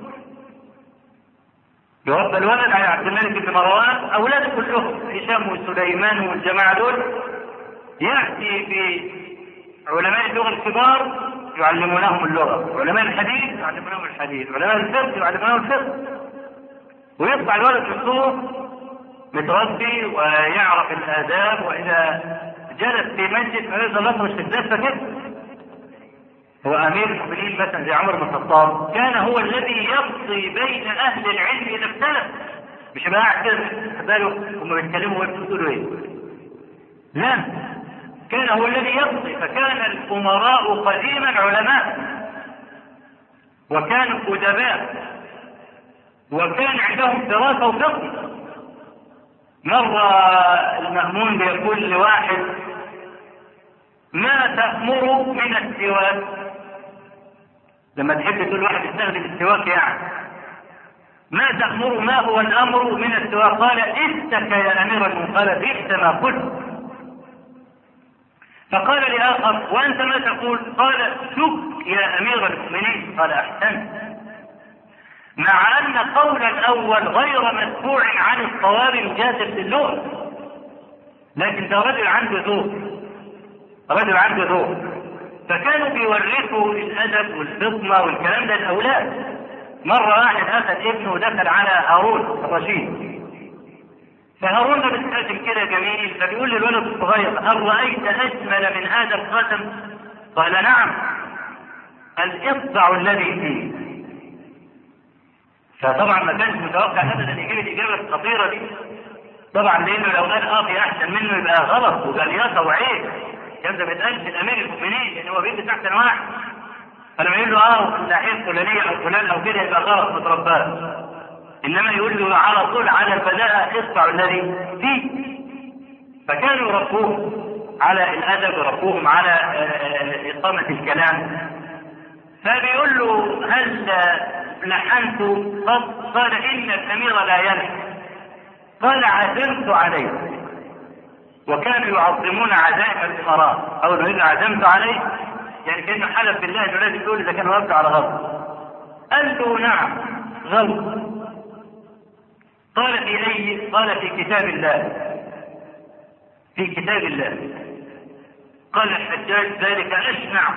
يربى الولد على عبد الملك بن مروان، أولاده كلهم هشام وسليمان والجماعة دول، يأتي بعلماء اللغة الكبار يعلمونهم اللغة، علماء الحديث يعلمونهم الحديث، علماء الفقه يعلمونهم الفقه، ويطلع الولد من الصور متربي ويعرف الآداب. وإذا جلس في مسجد فليس الله مش في الدفة كده. هو أمير المؤمنين مثلا زي عمر بن الخطاب كان هو الذي يقضي بين أهل العلم إذا اختلف، مش بقى قاعد كده بالو هم بيتكلموا ويقولوا إيه، لا، كان هو الذي يقضي. فكان الأمراء قديما علماء وكانوا أدباء وكان عندهم دراسة وفقه. مرة المأمون بيقول لواحد: ما تأمر من السواك؟ لما تحب تقول واحد يستخدم السواك يعني ما تأمر، ما هو الأمر من السواك؟ قال: استك يا أمير المؤمنين. قال: بئس ما قلت. فقال لآخر: وأنت ما تقول؟ قال: سك يا أمير المؤمنين. قال: أحسنت. مع أن قول الأول غير متبوع عن الصواب مجازف للغة، لكن ده رجل عنده ذوق، رجل عنده ذوق. فكانوا بيورثوا الأدب والفطنة والكلام ده للأولاد. مرة واحد أخذ ابنه ودخل على هارون الرشيد، فهارون ده بيتكلم كده جميل، فبيقول للولد الصغير: هل رأيت أجمل من هذا الخاتم؟ قال: نعم. الإصبع الذي فيه. فطبعا ما كانش متوقع ابدا ان يجيب الاجابه الخطيره دي، طبعا لانه لو قال في احسن منه يبقى غلط وجليطه وعيب. الكلام ده ما بيتقالش لامير المؤمنين لان هو بيلبس احسن واحد، فلما يقول له الناحيه الفلانيه او فلان او كده يبقى غلط ما ترباش. انما يقول له على طول على البداءه اصبع الذي فيه. فكانوا يربوه على الادب وربوهم على اقامه الكلام. فبيقول له: هل لحنت قط؟ قال: إن الأمير لا يلحن. قال: عزمت عليه. وكانوا يعظمون عزائم الإمراء، أول ما يقول عزمت عليه يعني كأنه حلف بالله إنه لازم يقول إذا كان وقع على غلط. قال له: نعم غلط. قال: في أي؟ قال: في كتاب الله. في كتاب الله. قال الحجاج: ذلك أشنع.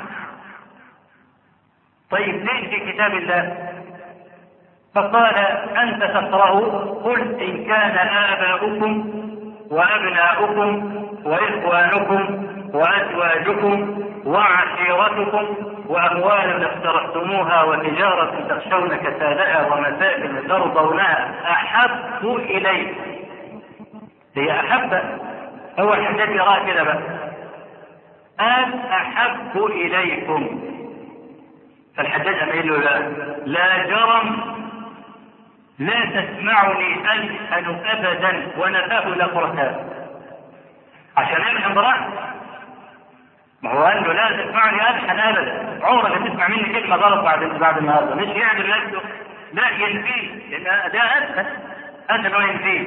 طيب ليش في كتاب الله؟ فقال: أنت تقرأ قل إن كان آباؤكم وأبناؤكم وإخوانكم وأزواجكم وعشيرتكم وأموال اقترفتموها وتجارة تخشون كسادها ومساكن ترضونها أحب إليكم. هي أحب، هو الحجاج يراه كده بقى، قال: أحب إليكم. فالحجاج قال له: لا جرم لا تسمعني ألحن أبدا ونفاه لقرتاه. عشان يلحن براحته. ما هو قال له: لا تسمعني ألحن أبدا، عمرك تسمع مني كلمة غلط بعد النهارده. مش يعني نفسه، لا ينفيه، لأن ده أسهل هو ينفيه.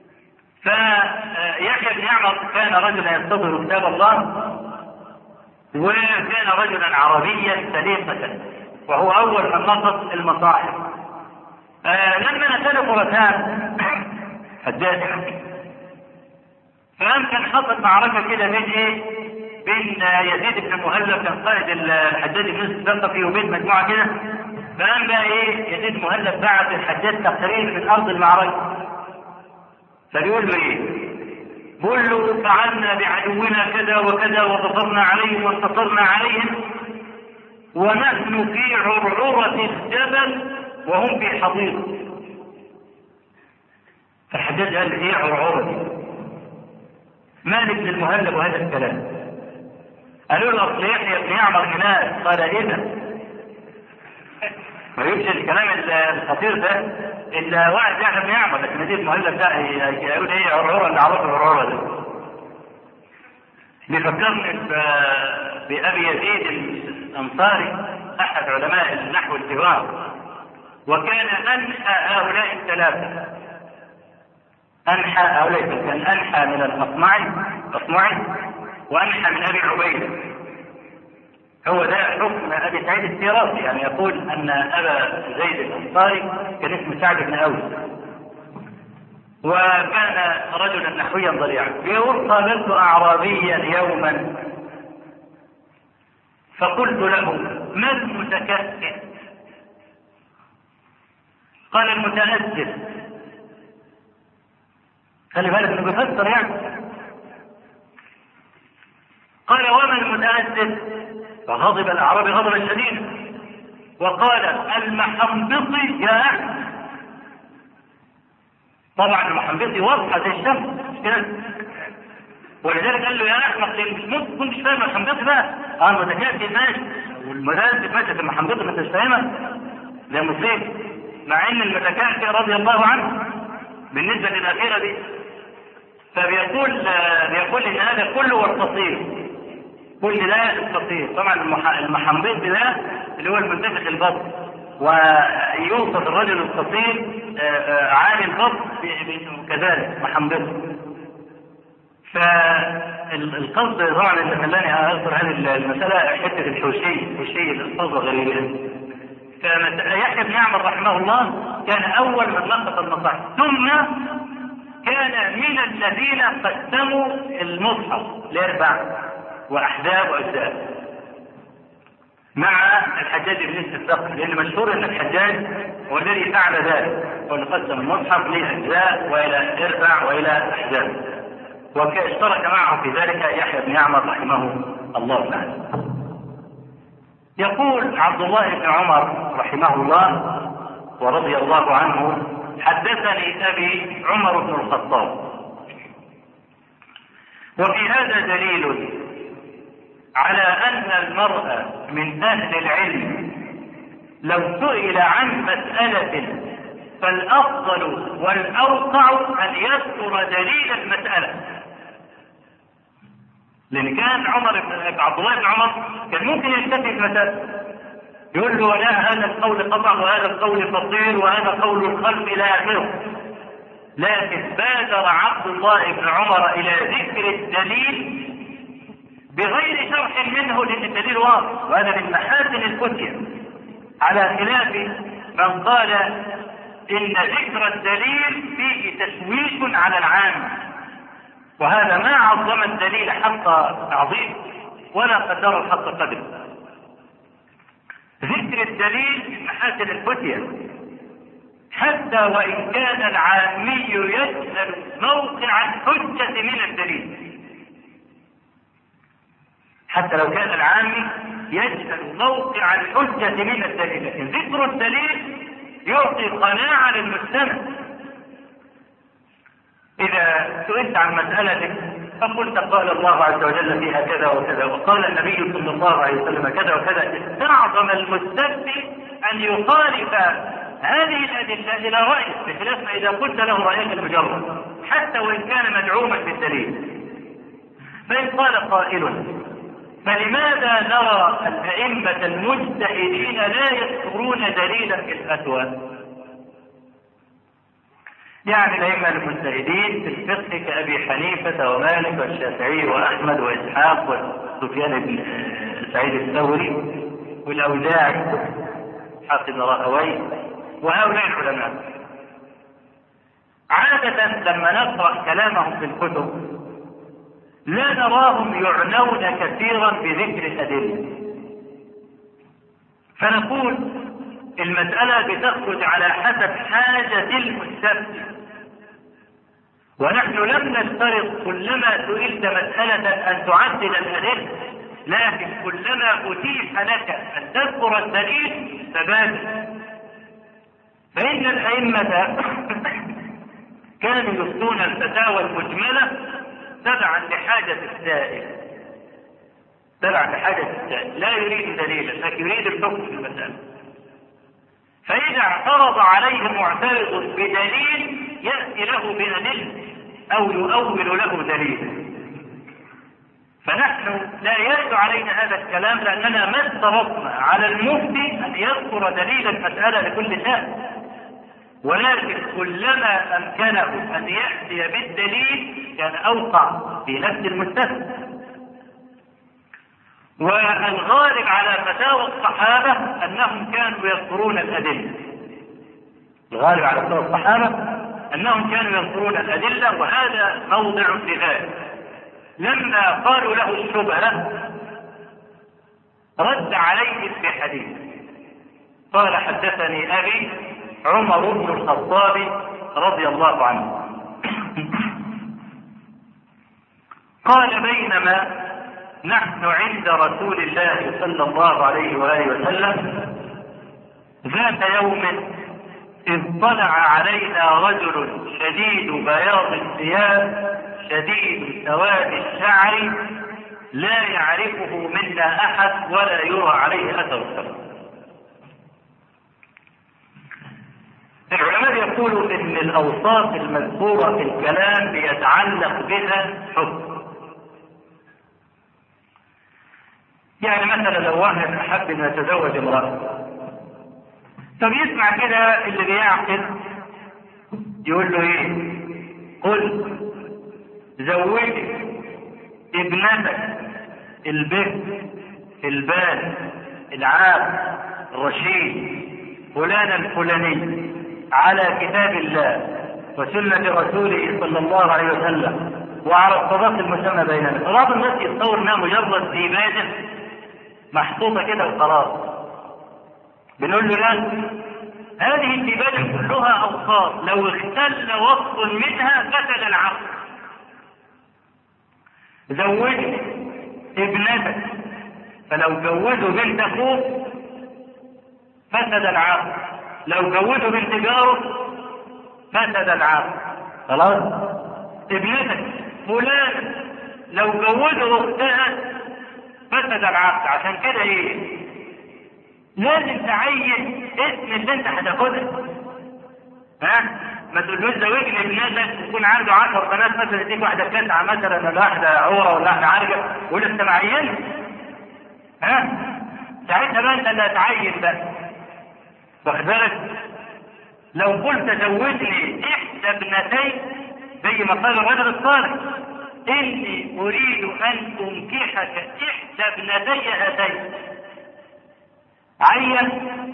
فيحيى بن يعمر كان رجلا يستظهر كتاب الله، وكان رجلا عربيا سليقة، وهو أول من نقض المصاحف. لما نزل خراسان حجاج، فأمكن حصل معركة كده بين يزيد بن مهلب كان قائد الحجاج بن الثقفي وبين مجموعة كده. فقام بقى يزيد مهلب بعت الحجاج تقرير من أرض المعركة، فبيقول له بيقول له فعلنا بعدونا كذا وكذا وظفرنا عليهم وانتصرنا عليهم ونحن في عرعرة الجبل وهم في حضيض. فالحجاج قال ايه عرعرة دي؟ مالك بن المهلب وهذا الكلام؟ قالوا له اصل يحيى بن يعمر هناك. قال اذا ما يمشي الكلام الخطير ده الا واحد يحيى بن يعمر، لكن يزيد المهلب ده يقول ايه عرعرة اللي عرفه العرعرة ده؟ بيفكرني بأبي يزيد الأنصاري أحد علماء النحو الكبار، وكان أنحى هؤلاء الثلاثة. أنحى هؤلاء كان أنحى من الأصمعي وأنحى من أبي عبيدة. هو ده حكم أبي سعيد السيرافي، يعني يقول أن أبا زيد الأنصاري كان اسمه سعد بن أوس، وكان رجلا نحويا ضليعا. يقول قابلت أعرابيا يوما فقلت له ما المتكفئ؟ قال المتأسف. خلي بالك انه بيفسر يعني. قال وما المتأسف؟ فغضب الأعرابي غضبا شديدا وقال المحنبطي يا أحمد. طبعا المحنبطي واضحة زي الشمس مش كده؟ ولذلك قال له يا احمد مش كنتش فاهم المحنبطي بقى. المتكافئ ماشي والمتأسف ماشي، المحنبطي ما انتش فاهمها ده مصيبة. مع ان المتكافئ رضي الله عنه بالنسبة للأخيرة دي فبيقول ان هذا كله والقصير، كل ده القصير. طبعا المحنبطي ده اللي هو المنتفخ البطن، ويوصف الرجل القصير عالي البطن كذلك محنبطي. فالقصد طبعا اللي خلاني اذكر هذه المساله حته الحوشي القصد غريبه. فيحيى بن يعمر رحمه الله كان اول من نقض المصاحف، ثم كان من الذين قسموا المصحف لاربع واحزاب واجزاء مع الحجاج بن الثقفي، لان مشهور ان الحجاج هو الذي فعل ذلك، هو اللي قسم المصحف لاجزاء والى اربع والى احزاب، واشترك معه في ذلك يحيى بن يعمر رحمه الله تعالى. يقول عبد الله بن عمر رحمه الله ورضي الله عنه حدثني أبي عمر بن الخطاب. وفي هذا دليل على أن المرء من أهل العلم لو سئل عن مسألة فالأفضل والأوقع أن يذكر دليل المسألة. لأن كان عبد الله بن عمر كان ممكن يكتفي في مسألة يقول له لا هذا القول قطع وهذا القول فصيل وهذا قول الخلف إلى آخره، لكن بادر عبد الله بن عمر إلى ذكر الدليل بغير شرح منه، لأن الدليل واضح، وهذا من محاسن الفتية، على خلاف من قال إن ذكر الدليل فيه تشويش على العام، وهذا ما عظم الدليل حق تعظيم ولا قدر الحق قدر. ذكر الدليل من محاسن الفتية، حتى وإن كان العامي يسأل موقع الحجة من الدليل، حتى لو كان العامي يسأل موقع الحجة من الدليل، لكن ذكر الدليل يعطي قناعة للمستمع. إذا سئلت عن مسألة فقلت قال الله عز وجل فيها كذا وكذا وقال النبي صلى الله عليه وسلم كذا وكذا، استعظم المستفتي أن يخالف هذه الأدلة إلى رأيه، بخلاف ما إذا قلت له رأيك المجرد حتى وإن كان مدعوما بالدليل. فإن قال قائل فلماذا نرى الأئمة المجتهدين لا يذكرون دليلا في الفتوى؟ يعني الأئمة المجتهدين في الفقه كأبي حنيفة ومالك والشافعي وأحمد وإسحاق وسفيان بن سعيد الثوري والأوزاعي حافظ راهويه وهؤلاء العلماء. عادة لما نقرأ كلامهم في الكتب لا نراهم يعنون كثيرا بذكر الأدلة، فنقول المسألة بتخرج على حسب حاجة المستفتي، ونحن لم نشترط كلما سئلت مسألة أن تعدل الأدلة، لكن كلما أتيح لك أن تذكر الدليل فبادر. فإن الأئمة كانوا يفتون الفتاوى المجملة تبعا لحاجة السائل، لا يريد دليلا لكن يريد الحكم في المسألة. فإذا اعترض عليه معترض بدليل يأتي له بأدلة أو يؤول له دليلا. فنحن لا يرد علينا هذا الكلام لأننا ما اشترطنا على المفتي أن يذكر دليل المسألة لكل شيء، ولكن كلما أمكنه أن يأتي بالدليل كان أوقع في نفس المستفتي. والغالب على فتاوى الصحابة أنهم كانوا يذكرون الأدلة، وهذا موضع لذلك. لما قالوا له الشبهة رد عليهم بحديث قال حدثني أبي عمر بن الخطاب رضي الله عنه قال بينما نحن عند رسول الله صلى الله عليه وآله وسلم ذات يوم اطلع علينا رجل شديد بياض الثياب شديد سواد الشعر لا يعرفه منا أحد ولا يرى عليه أثر السفر. العلماء يقولوا ان الأوصاف المذكورة في الكلام بيتعلق بها حكم. يعني مثلا لو واحد أحب أن يتزوج امرأة، طب يسمع كده اللي بيعقل يقول له ايه؟ قل زوجي ابنتك البكر البال العاقل الرشيد فلان الفلاني على كتاب الله وسنة رسوله صلى الله عليه وسلم وعلى الصداق المسمى بيننا. بعض الناس يتصور انها مجرد ديباجة محطوطة كده وخلاص. بنقول له لا، هذه الديباجة كلها أوصاف، لو اختل وصف منها فسد العقل. زوجت ابنتك، فلو جوزوا بنت اخوه فسد العقل، لو جوزوا بنت جاره فسد العقل. خلاص؟ ابنتك فلان لو جوزوا اختها فسد العقل. عشان كده ايه؟ لازم تعين اسم اللي انت هتاخدها. ما تقولوش زوجني ابنتك ويكون عنده 10 بنات مثلا، يديك واحده كاسعه مثلا ولا واحده عوره ولا واحده عرجه ولا انت معينها. ساعتها بقى انت اللي هتعين بقى. واخد بالك؟ لو قلت زوجني احدى ابنتي زي ما قال الرجل الصالح اني اريد ان انكحك احدى ابنتي هاتين، عين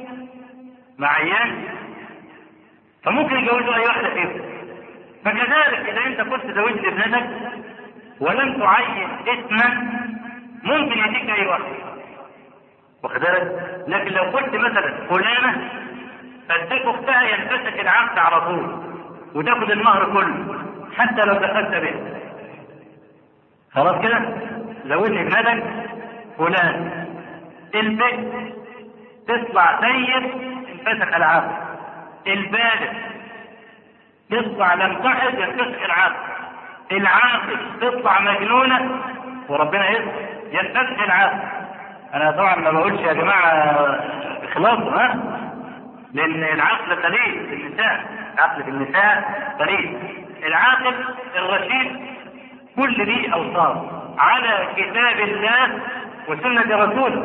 معين فممكن يجوزوا اي واحده فيهم. فكذلك اذا انت قلت زوجت ابنتك ولم تعين اسما ممكن يديك اي واحده. واخد بالك؟ لكن لو قلت مثلا فلانه فاديك اختها ينفسك العقد على طول وتاخد المهر كله حتى لو دخلت بها. خلاص كده؟ زوجت ابنتك فلان، البيت تطلع سيد انفسخ العقد، البالغ تطلع لم تحد ينفسخ العقد، العاقل تطلع مجنونه وربنا ينفسخ العقد. انا طبعا ما بقولش يا جماعه اخلاص، لان العقل قليل في النساء، عقل في النساء قليل. العاقل الرشيد كل دي اوصاف على كتاب الله وسنه رسوله.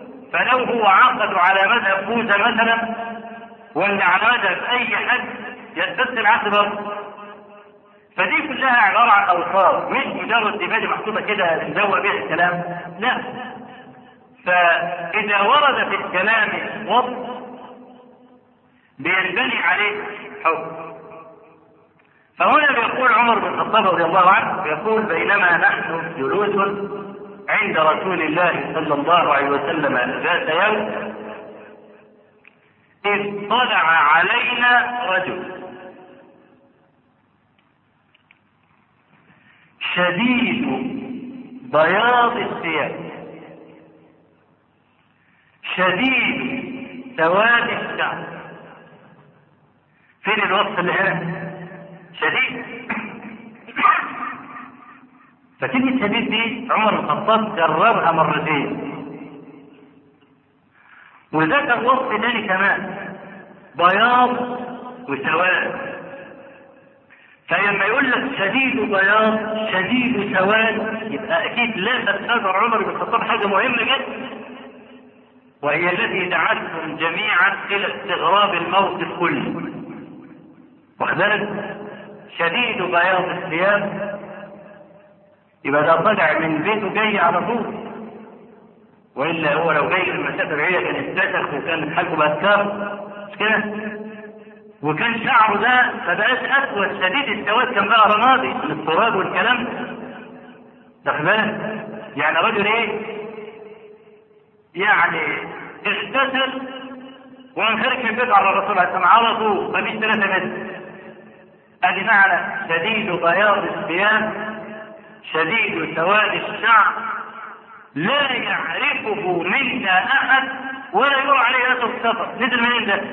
فلو هو عقد على مذهب موسى مثلا ولا على مذهب اي حد يستسلم عقل برضه. فدي كلها عبارة عن أوصاف، مش مجرد دماغ محطوطة كده نزوق بها الكلام، لا. فإذا ورد في الكلام وصف بينبني عليه حكم. فهنا بيقول عمر بن الخطاب رضي الله عنه، بيقول بينما نحن جلوس عند رسول الله صلى الله عليه وسلم ذات يوم إذ طلع علينا رجل شديد بياض الثياب شديد سواد الشعر. فين الوصف اللي هنا؟ شديد. فكلمة شديد دي عمر بن الخطاب كررها مرتين، وذكر وصف ثاني كمان بياض وسواد. فلما يقول لك شديد بياض شديد سواد يبقى اكيد لا تستشعر عمر بن الخطاب حاجه مهمه جدا، وهي التي دعتهم جميعا الى استغراب الموقف كله. واخد بالك؟ شديد بياض الثياب يبقى ده طلع من بيته جاي على طول، والا هو لو جاي من مسافه بعيده كان اتسخ وكان حالته بأذكار مش كده؟ وكان شعره ده فبقاش اسود شديد السواد، كان بقى رمادي من التراب والكلام ده. واخد بالك؟ يعني رجل ايه؟ يعني اغتسل وانخرج من بيته على الرسول عليه السلام على طول، مفيش 3 متر. ادي معنى شديد بياض الثياب شديد سواد الشعر لا يعرفه منا احد ولا يقول عليه اثر السفر. نزل منين ده؟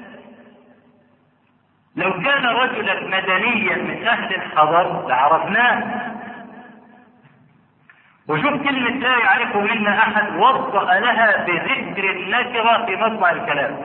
لو كان رجلا مدنيا من اهل الحضر لعرفناه. وشوف كلمة لا يعرفه منا احد وضأ لها بذكر النكرة في مطلع الكلام،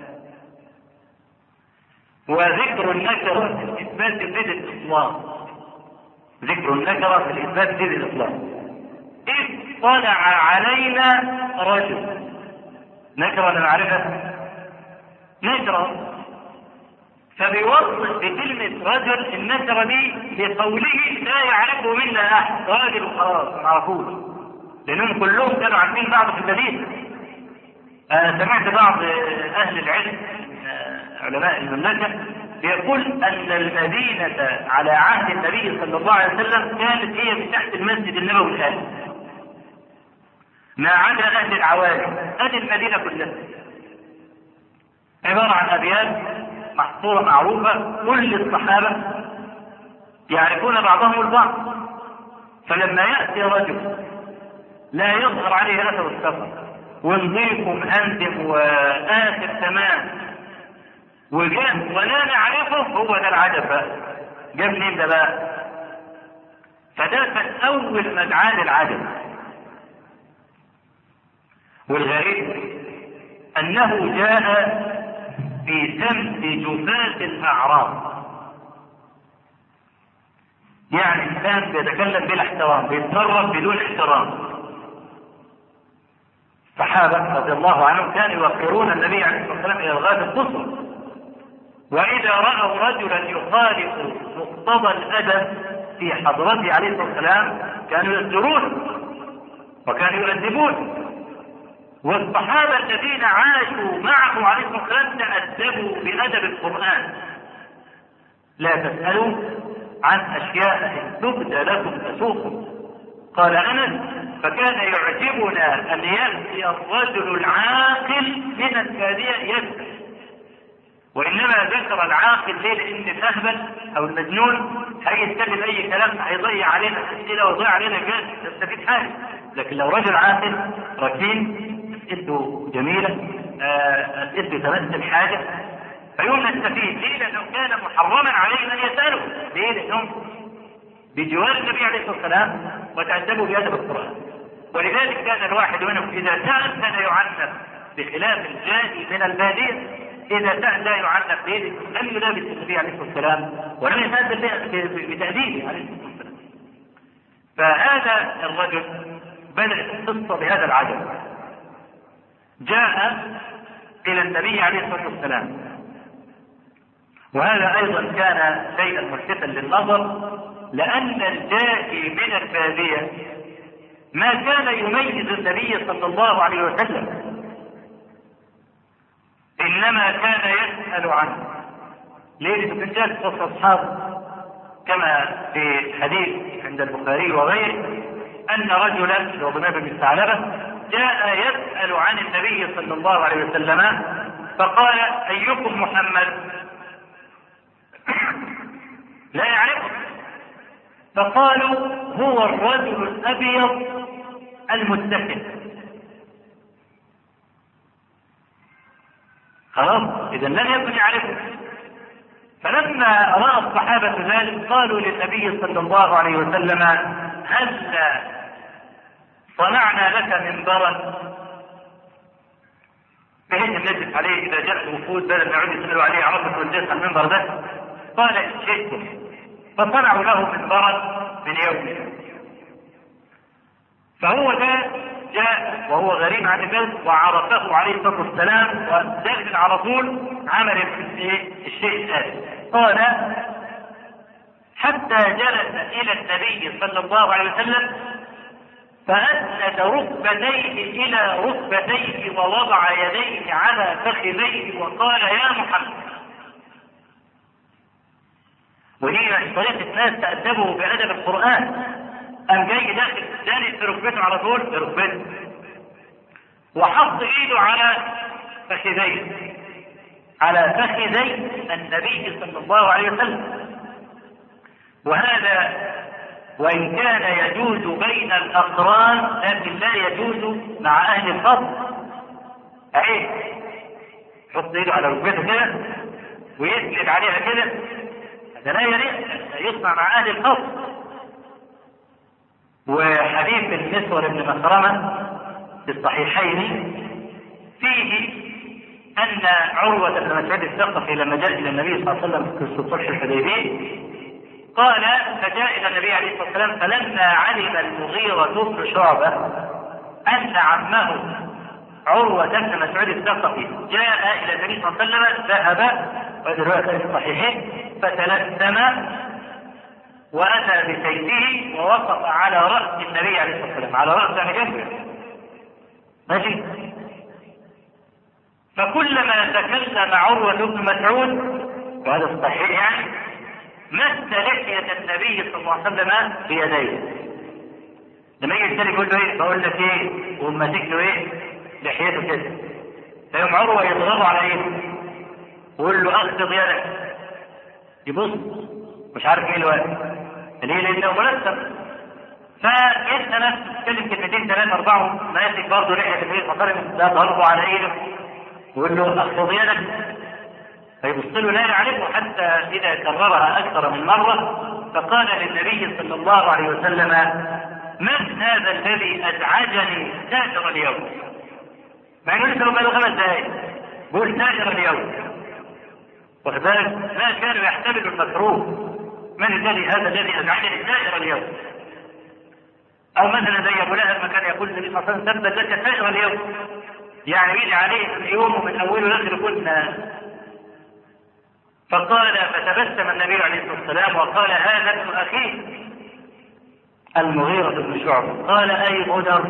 وذكر النكرة في الإثبات تفيد الإطلاق. ذكر النكرة في الإثبات تفيد الإطلاق. إذ طلع علينا رجل، نكرة ولا معرفة؟ نكرة. فبيوصف بكلمة رجل النكرة دي بقوله لا يعرفه منا أحد، راجل وخلاص ما نعرفوش، لأنهم كلهم كانوا عارفين بعض في المدينة. أنا سمعت بعض أهل العلم علماء المملكة بيقول أن المدينة على عهد النبي صلى الله عليه وسلم كانت هي من تحت المسجد النبوي الآن، ما عدا أهل العوالم. أهل المدينة كلها عبارة عن أبيات محصورة معروفة، كل الصحابة يعرفون بعضهم البعض. فلما يأتي رجل لا يظهر عليه أثر السفر ونظيف ومهندم وآخر تمام وجاء ولا نعرفه، هو ده العجب بقى. جاب منين ده بقى؟ فده كان أول مدعاة للعجب. والغريب أنه جاء في سمت جفاة الأعراب، يعني إنسان بيتكلم بلا احترام، بيتصرف بدون احترام. الصحابة رضي الله عنهم كانوا يوقرون النبي عليه الصلاة والسلام إلى الغاية القصوى، وإذا رأوا رجلا يخالف مقتضى الأدب في حضرته عليه الصلاة والسلام كانوا يزجرون وكانوا يؤدبون. والصحابة الذين عاشوا معه عليه الصلاة والسلام تأدبوا بأدب القرآن. لا تسألوا عن أشياء تبدى لكم تسوقكم. قال أنس فكان يعجبنا أن يأتي الرجل العاقل من البادية يسأل، وإنما ذكر العاقل ليه؟ لأن الأهبل أو المجنون هيتكلم أي كلام هيضيع علينا أسئلة ويضيع علينا جهد تستفيد حاجة. لكن لو رجل عاقل ركين أسئلته جميلة، أسئلته تمثل حاجة، فيوم نستفيد. ليه؟ لأنه كان محرما عليه أن يسأله. ليه؟ لأنهم بجوار النبي عليه الصلاة والسلام وتأدبوا بأدب القرآن. ولذلك كان الواحد منهم إذا سأل كان يعنف، بخلاف الجائي من البادية إذا سأل لا يعنف. ليه؟ لم يلابس النبي عليه الصلاة والسلام ولم يتأدب بتأديبه عليه الصلاة والسلام. فهذا الرجل بدأت القصة بهذا العجب. جاء إلى النبي عليه الصلاة والسلام وهذا أيضا كان شيئا ملفتا للنظر، لأن الجائي من البادية ما كان يميز النبي صلى الله عليه وسلم، إنما كان يسأل عنه. ليه؟ من جاءت قصة أصحاب كما في حديث عند البخاري وغيره أن رجلا ضمام بن ثعلبة جاء يسأل عن النبي صلى الله عليه وسلم، فقال: أيكم محمد؟ لا يعرفه. فقالوا: هو الرجل الأبيض المتكئ. خلاص، إذا لم يكن يعرفه. فلما رأى الصحابة ذلك قالوا للنبي صلى الله عليه وسلم: هل صنعنا لك منبرا بحيث نجلس عليه إذا جاء الوفود بدل ما يعود يسألوا عليه عرفت والجلس على المنبر ده؟ قال: إن شئتم. فصنعوا له منبرا من يوم. فهو ده جاء وهو غريب عن البلد وعرفه عليه الصلاة والسلام، وداخل على طول عمل الشيء الآتي. قال: حتى جلس إلى النبي صلى الله عليه وسلم فأسند ركبتيه إلى ركبتيه ووضع يديه على فخذيه وقال: يا محمد. وهي طريقة الناس تأدبوا بأدب القرآن. قام جاي داخل جانب في ركبته على طول بركبته وحط ايده على فخذيه، على فخذي النبي صلى الله عليه وسلم. وهذا وإن كان يجوز بين الأقران لكن لا يجوز مع أهل الفضل. أهي حط ايده على ركبته كده ويسند عليها كده، هذا لا يليق، يصنع مع أهل الفضل. وحديث المسور بن مخرمة في الصحيحين فيه أن عروة بن مسعود الثقفي لما جاء إلى النبي صلى الله عليه وسلم في صلح الحديبية قال: فجاء إلى النبي عليه الصلاة والسلام فلما علم المغيرة بن شعبة أن عمه عروة بن مسعود الثقفي جاء إلى النبي صلى الله عليه وسلم ذهب، وهذه رواية في الصحيحين، فتلثم وأتى بسيفه ووقف على رأس النبي عليه الصلاة والسلام، على رأس يعني جنبه، ماشي. فكلما تكلم عروة بن مسعود، وهذا الصحيح يعني، مس لحية النبي صلى الله عليه وسلم بيديه. لما يجي الثاني يقول له ايه؟ بقول لك ايه؟ وهم ماسك له ايه؟ لحيته كده. فيوم عروة يضغط على ايه؟ ويقول له اخفض يدك. يبص مش عارف ايه الوقت. ليه؟ لانه مرتب. فانت نفسك تتكلم كلمتين ثلاثة أربعة ماسك برضه لحية النبي صلى الله عليه وسلم، ده ضربه على ايده ويقول له اخفض يدك. فيبص له لا يعرفه حتى إذا كررها أكثر من مرة، فقال للنبي صلى الله عليه وسلم: من هذا الذي أزعجني سائر اليوم؟ ما يقول له بقاله 5 دقائق بقول سائر اليوم، وكذلك ما كانوا يحتملوا المكروه. من هذا الذي أزعجني سائر اليوم؟ أو مثلا زي أبو لهب ما كان يقول النبي صلى الله عليه وسلم: ثبت لك سائر اليوم، يعني يجي عليه اليوم من أوله لآخره كنا. فقال فتبسم النبي عليه الصلاة والسلام وقال: هذا ابن أخيه المغيرة بن شعبة. قال: أي غدر،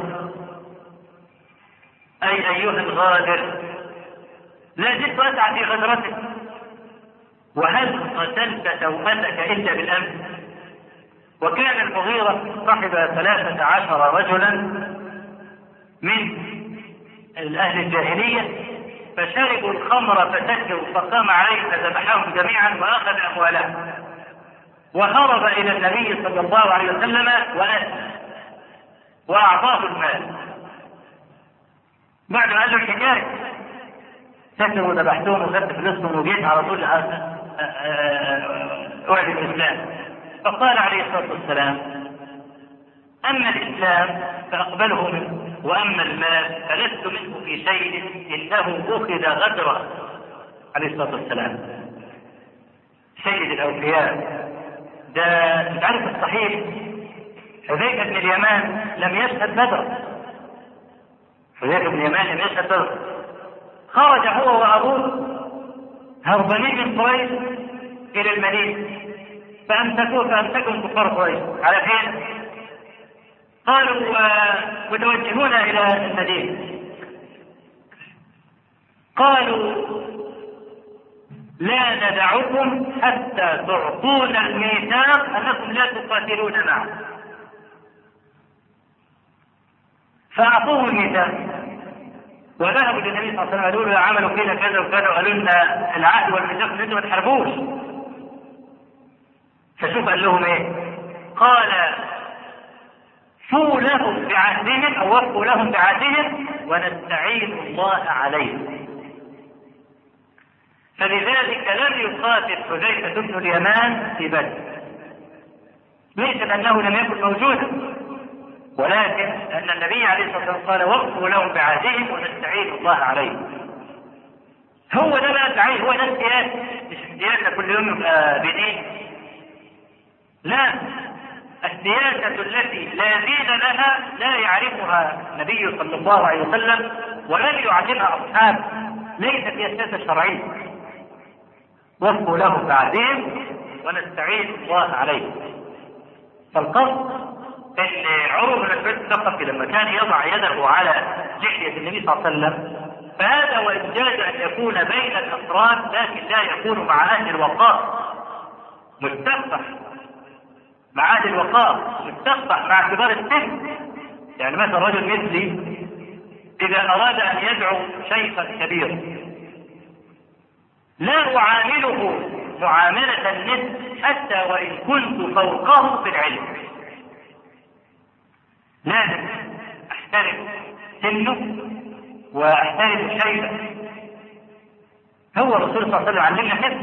أي أيها الغادر، لا زلت أسعى في غدرتك، وهل قتلت توأتك إلا بالأمس؟ وكان المغيرة صاحب 13 رجلا من أهل الجاهلية، فشربوا الخمر فسكروا فقام عليه فذبحهم جميعا واخذ اموالهم وهرب الى النبي صلى الله عليه وسلم واعطاه المال. بعد هذا الحكايه سكروا وذبحتهم وخدت فلوسهم وجيت على طول وعد الاسلام. فقال عليه الصلاه والسلام: اما الاسلام فاقبله منه، واما المال فلست منه في شيء انه اخذ غدرا. عليه الصلاه والسلام سيد الاوفياء. ده تعرف الصحيح حذيفه بن اليمان لم يشهد بدر. حذيفه بن اليمان لم يشهد بدر، خرج هو وابوه هربانين من قريش إلى المدينة، فأمسكوا كفار قريش على فين؟ قالوا متوجهون إلى المدينة. قالوا لا ندعكم حتى تعطونا الميثاق أنكم لا تقاتلون معه. فأعطوه الميثاق وذهبوا للنبي صلى الله عليه وسلم قالوا له عملوا فينا كذا وكذا وقالوا لنا العهد والميثاق ان انتم ما تحاربوش. فشوف قال لهم ايه؟ قال فوا لهم بعهدهم او وفوا لهم بعهدهم ونستعين الله عليهم. فلذلك لم يقاتل حذيفة بن اليمان في بدر، ليس لأنه لم يكن موجودا، ولكن أن النبي عليه الصلاة والسلام قال وقفوا لهم بعهدهم ونستعين الله عليهم. هو ده بقى الدعاء، هو ده السياسة، مش السياسة كل يوم يبقى بدين. لا، السياسة التي لا دين لها لا يعرفها النبي صلى الله عليه وسلم ولم يعلمها أصحابه، ليست هي السياسة الشرعية. وقفوا لهم بعهدهم ونستعين الله عليهم. فالقصد ان عروة بن الزبير الثقفي لما كان يضع يده على لحية النبي صلى الله عليه وسلم فهذا وإن جاز أن يكون بين الأفراد لكن لا يكون مع أهل الوقار مستقبح، مع أهل الوقار مستقبح مع كبار السن. يعني مثلا رجل مثلي إذا أراد أن يدعو شيخا كبيرا لا أعامله معاملة النسب حتى وإن كنت فوقه في العلم، لازم أحترم سنه وأحترم شيبه. هو الرسول صلى الله عليه وسلم علمنا كده.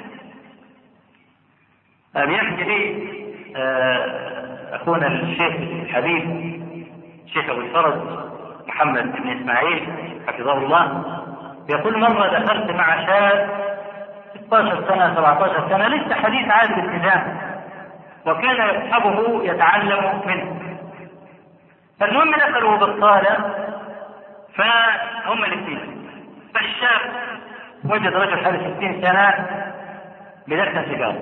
بيحكي لي أخونا الشيخ الحبيب الشيخ أبو الفرج محمد بن إسماعيل حفظه الله، يقول مرة دخلت مع شاب 16 سنة 17 سنة لسه حديث عهد بالالتزام وكان يصحبه يتعلم منه. فالمهم دخلوا بالصالة فهم الاثنين، فالشاب وجد رجل حوالي 60 سنة بدخن سيجارة،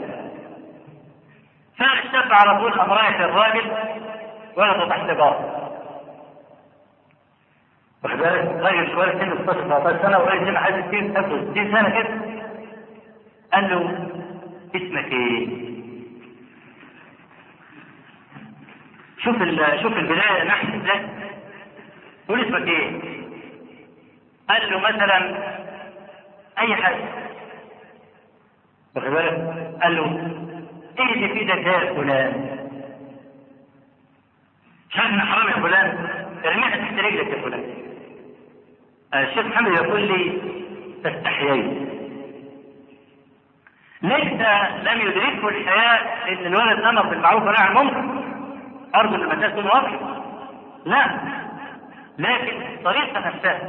فالشاب على طول أمراية الراجل ولد تحت سيجارة. واخد بالك؟ راجل شوية سنه 16 17 سنة وراجل سنه حوالي 60 سنة كده. قال له اسمك ايه؟ شوف البداية نحن ازاي؟ قول اسمك ايه؟ قال له مثلا اي حاجة. واخد بالك؟ قال له ايه اللي في ايدك يا فلان؟ شايف ان حرام يا فلان؟ ارميها تحت رجلك يا فلان. الشيخ محمد يقول لي فاستحييت. ليس لم يدركه الحياء ان الولد امر بالمعروف ونهى عن المنكر، ارجو ان المسألة تكون واضحة. لا، لكن طريقة نفسها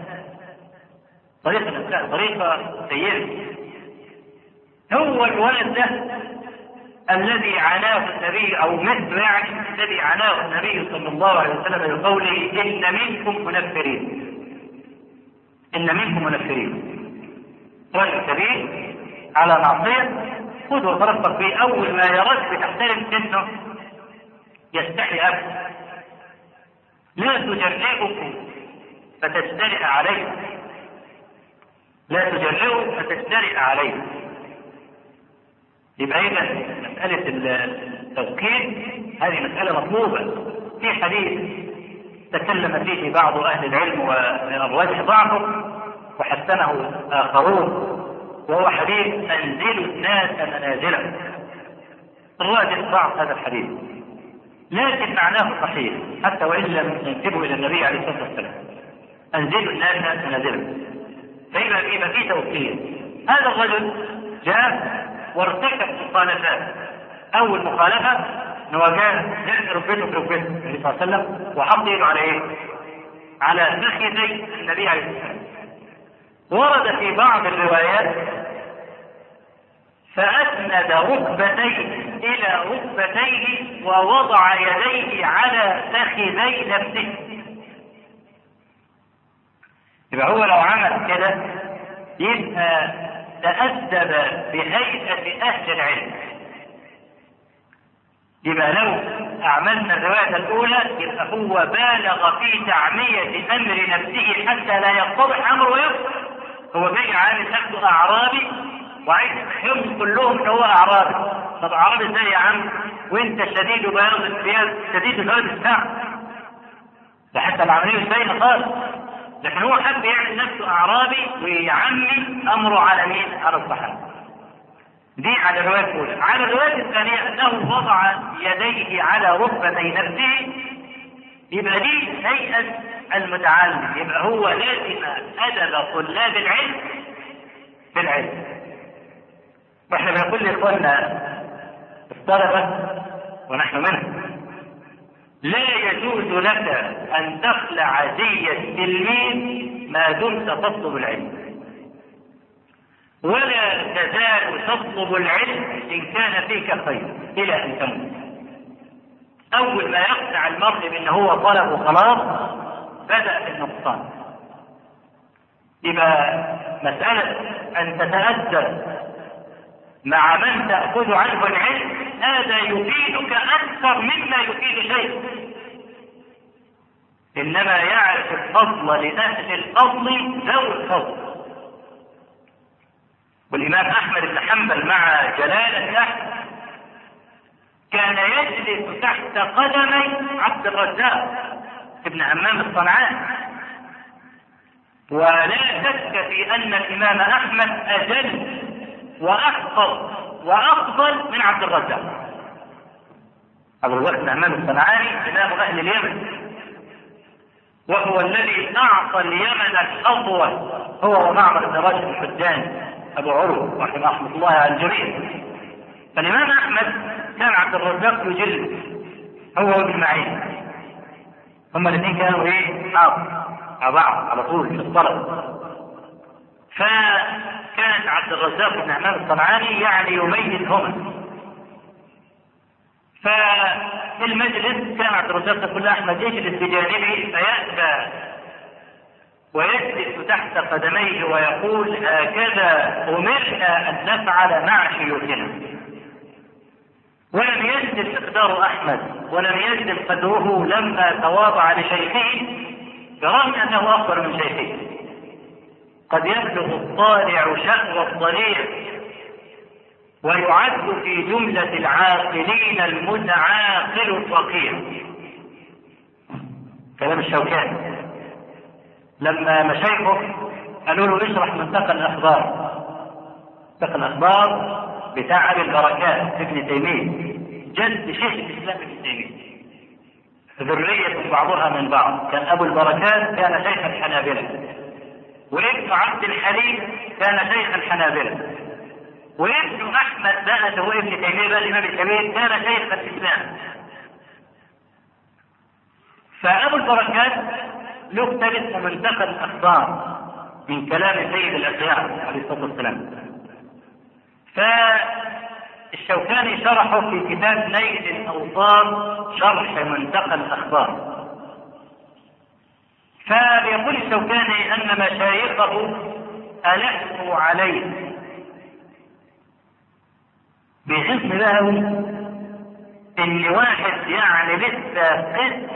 طريقة سيئة. هو الولد ده الذي عناه النبي او مثل يعني الذي عناه النبي صلى الله عليه وسلم بقوله ان منكم منفرين. رجل كبير على معصية خذ وترفق فيه، اول ما يراك بتحترم سنه يستحي أبدا. لا تجرئه فتجترئ عليه. يبقى إذا مسألة التوكيد هذه مسألة مطلوبة. في حديث تكلم فيه بعض أهل العلم ومن الراجح ضعفه وحسنه آخرون، وهو حديث أنزلوا الناس منازلهم. الراجح ضعف هذا الحديث لكن معناه صحيح حتى وإن لم ينسبه إلى النبي عليه الصلاة والسلام. أنزلوا الناس منازلهم، فإذا في توكيد. هذا الرجل جاء وارتكب مخالفات. أول مخالفة أنه كان يأثر ركبته في ركبته النبي صلى الله عليه وسلم وحط يده على إيه؟ على فخذي النبي عليه الصلاة والسلام. ورد في بعض الروايات فأسند ركبتيه إلى ركبتيه ووضع يديه على فخذي نفسه. يبقى هو لو عمل كده يبقى تأدب بهيئة أهل العلم. يبقى لو أعملنا الرواية الأولى يبقى هو بالغ في تعمية أمر نفسه حتى لا يتضح أمره يفضل. هو جاي عامل نفسه أعرابي وعايز يفهم كلهم إن هو أعرابي. طب أعرابي إزاي يا عم؟ وأنت شديد بياض الثياب شديد بياض الشعر. ده حتى العملية مش باينة خالص. لكن هو حب يعمل نفسه أعرابي ويعمي أمره على مين؟ على الصحابة. دي على الرواية الأولى. على الرواية الثانية أنه وضع يديه على ركبتي نفسه. يبقى دي هيئة المتعلم. يبقى هو لازم أدب طلاب العلم بالعلم. واحنا بنقول لإخواننا الطلبة ونحن منهم لا يجوز لك أن تخلع زي التلميذ ما دمت تطلب العلم، ولا تزال تطلب العلم إن كان فيك خير إلى أن تموت. أول ما يقنع المرء بأنه هو طلب وخلاص بدأ في النقصان. يبقى مسألة أن تتأدب مع من تأخذ عنه العلم هذا يفيدك أكثر مما يفيد شيء. إنما يعرف الفضل لأهل الفضل ذو الفضل. والإمام أحمد بن حنبل مع جلالة أحمد كان يجلس تحت قدمي عبد الرزاق ابن همام الصنعاني. ولا شك في أن الإمام أحمد أجل وأحفظ وأفضل من عبد الرزاق. عبد الرزاق بن همام الصنعاني إمام أهل اليمن، وهو الذي أعطى اليمن الحظوة هو ومعمر بن راشد الحجاني أبو عروة رحمه الله على الجميع. فالإمام أحمد كان عبد الرزاق يجل هو وابن معين، هما الاثنين كانوا مع بعض على طول في الطلب. فكان عبد الرزاق بن همام الصنعاني يعني يميزهما. ففي المجلس كان عبد الرزاق يقول أحمد اجلس بجانبه فيأبى ويجلس تحت قدميه ويقول هكذا أمرنا أن نفعل مع شيوخنا. ولم يجد مقدار أحمد ولم يجد قدره لما تواضع لشيخه برغم أنه أفضل من شيخه. قد يبلغ الطالع شأو الضليع ويعد في جملة العاقلين المتعاقل الفقير. كلام الشوكاني لما مشايخه قالوا له اشرح منطق الأخبار. منطق الأخبار بتاع أبي البركات ابن تيمية جد شيخ الإسلام ابن تيمية، ذرية بعضها من بعض. كان أبو البركات كان شيخ الحنابلة، وابن عبد الحليم كان شيخ الحنابلة، وابن أحمد بقى هو ابن تيمية بقى الإمام الكبير كان شيخ الإسلام. فأبو البركات له كتاب اسمه منطق الأخبار من كلام سيد الأخيار عليه الصلاة والسلام. فالشوكاني شرحه في كتاب نيل الأوطار شرح منطق الأخبار. فيقول الشوكاني أن مشايخه ألحوا عليه بحسن له إن واحد يعني لسه قد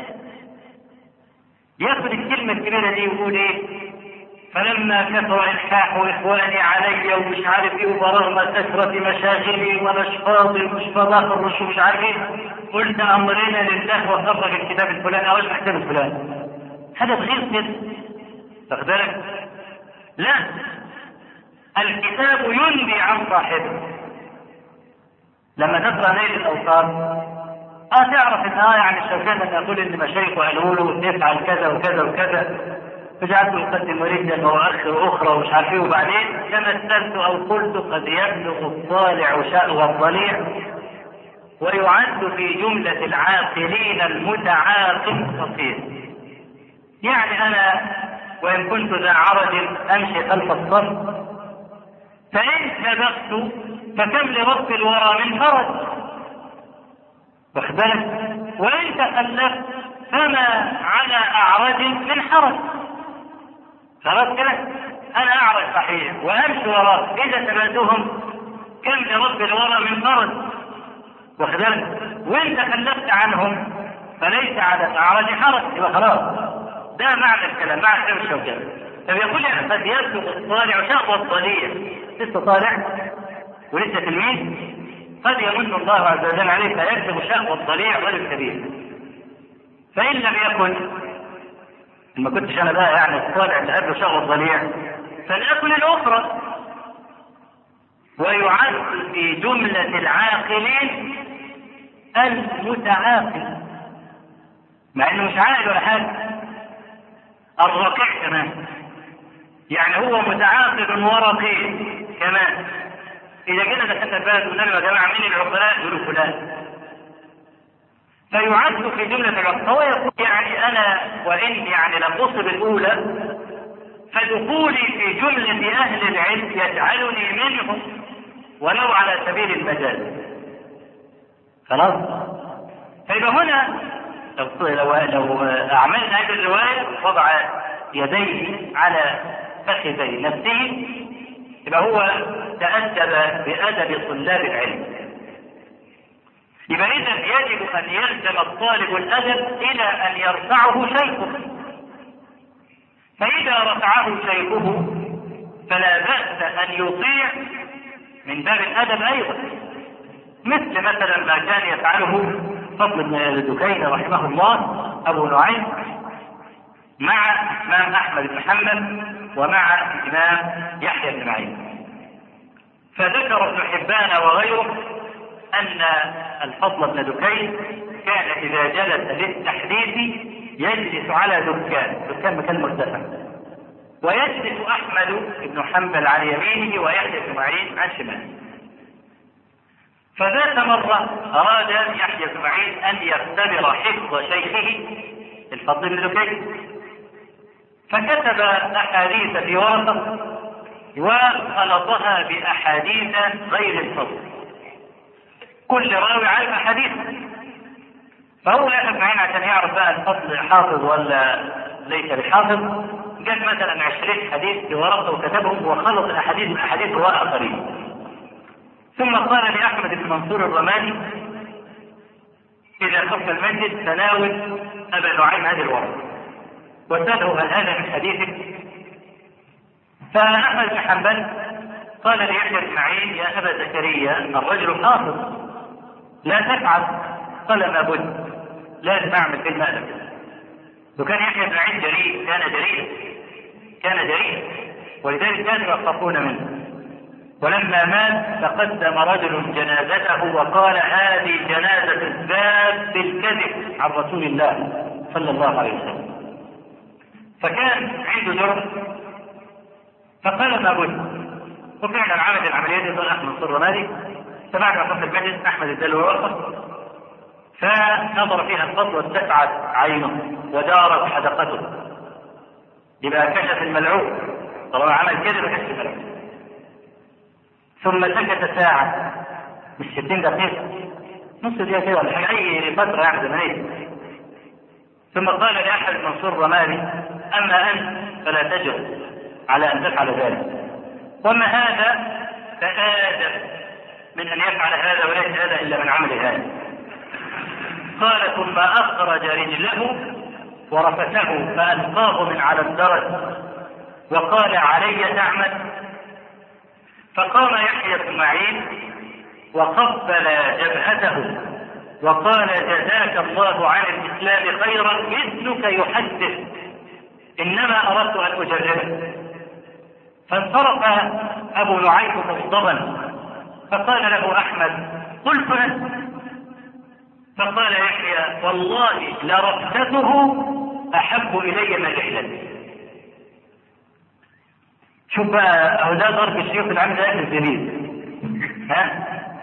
ياخد الكلمة الكبيرة دي ويقول ايه فلما كثر إلحاح إخواني علي ومش عارف ايه وبرغم كثرة مشاغلي ومش فاضي ومش فاضي ومش عارف ايه قلت أمرنا لله وخرج الكتاب الفلاني أو اشرح الكتاب الفلاني. هذا بغير كده واخد بالك؟ لا، الكتاب ينبي عن صاحبه. لما تقرأ نيل الأوطار تعرف ان يعني الشوكاني ان يقول ان مشايخه قالوا له تفعل كذا وكذا وكذا فجعلته يقدم رجلا واخر اخرى ومش عارف ايه، وبعدين تمثلت او قلت قد يبلغ الطالع شأو الضليع ويعد في جملة العاقلين المتعاقل الفقير. يعني انا وان كنت ذا عرج امشي خلف الصف فان سبقت فكم لرب الورى من فرج واخد بالك، وإن تخلفت فما على أعرج من حرج. خلاص كده انا اعرف صحيح وامشي وراك، اذا تبعتهم كم لرب الورى من فرد، واخذلك وانت خلفت عنهم فليس على الاعراض حرج. يبقى خلاص ده معنى الكلام، معنى كلام الشوكاني. طب يقول لي قد يبلغ الطالع شهوة الضليع، لسه طالع ولسه تلميذ، قد يمن الله عز وجل عليه فيبلغ شهوة الضليع رجل كبير. فإن لم يكن، ما كنتش أنا بقى يعني الطالع اللي قبله شهوة الضليع، فليكن الأخرى. ويعد في جملة العاقلين المتعاقل، مع انه مش عاقل ولا حاجه، الرقيع كمان، يعني هو متعاقل ورقيق كمان. اذا جينا دخلنا البلد ونقول يا جماعه مين العقلاء؟ يقولوا فلان. فيعد في جمله العقلاء. هو يقول يعني انا وان يعني لم اصب الاولى فدخولي في جمله اهل العلم يجعلني منهم ولو على سبيل المجاز. خلاص؟ فيبقى هنا لو أعملنا هذه الرواية وضع يديه على فخذي نفسه يبقى هو تأدب بأدب طلاب العلم. يبقى إذا يجب أن يلزم الطالب الأدب إلى أن يرفعه شيخه، فإذا رفعه شيخه فلا بأس أن يطيع من باب الأدب أيضا، مثل مثلا ما كان يفعله فضل بن دكين رحمه الله أبو نعيم مع الإمام أحمد بن حنبل ومع الإمام يحيى بن معين. فذكر ابن حبان وغيره أن الفضل بن دكين كان إذا جلس للتحديث يجلس على دكان مكان مرتفع، ويجلس أحمد بن حنبل عن يمينه ويحيى بن معين عن شماله. فذات مرة أراد يحيى بن معين أن يختبر حفظ شيخه الفضل بن دكين، فكتب أحاديث في ورقة وخلطها بأحاديث غير الفضل، كل راوي عارف أحاديث. فهو يحيى بن معين عشان يعرف بقى الفضل حافظ ولا ليس بحافظ، جاب مثلا 20 حديث في ورقة وكتبهم وخلط الأحاديث بأحاديث آخرين. ثم قال لأحمد بن منصور الرمادي إذا خف المسجد تناول أبا نعيم هذه الورقة وسأله هل هذا من حديثك؟ فأحمد بن حنبل قال ليحيى بن معين يا أبا زكريا الرجل حافظ لا تفعل. قال ما بد لازم أعمل في المألف. وكان يحيى بن معين جريء، كان جريء ولذلك كانوا يخافون منه. ولما مات تقدم رجل جنازته وقال هذه جنازة الباب بالكذب عن رسول الله صلى الله عليه وسلم. فكان عنده جرم فقال ما بد، وفعلا عمل العمليات دي. قال احمد منصور الرمادي فبعد ما قفل المجلس احمد اداله ورقه فنظر فيها الفضل واتسعت عينه ودارت حدقته، يبقى كشف الملعون طالما عمل كده بكشف الملعون. ثم سكت ساعة، مش 60 دقيقة، نص دقيقة كده ولا حاجة، أي فترة يعني زمنية. ثم قال لأحمد منصور الرمادي أما أنت فلا تجرؤ على أن تفعل ذلك، وما هذا فآدم من أن يفعل هذا وليس هذا إلا من عمل هذا. قال ثم أخرج رجله ورفته فألقاه من على الدرج وقال علي تعمد. فقام يحيى بن معين وقبل جبهته وقال جزاك الله عن الإسلام خيرا مثلك يحدث، إنما أردت أن أجربه. فانصرف أبو نعيم مغضبا فقال له أحمد قلت أنت. فقال يحيى والله لرفته أحب إلي من رحلتي. شوف بقى أو ده ضرب الشيخ العام ده الجديد، ها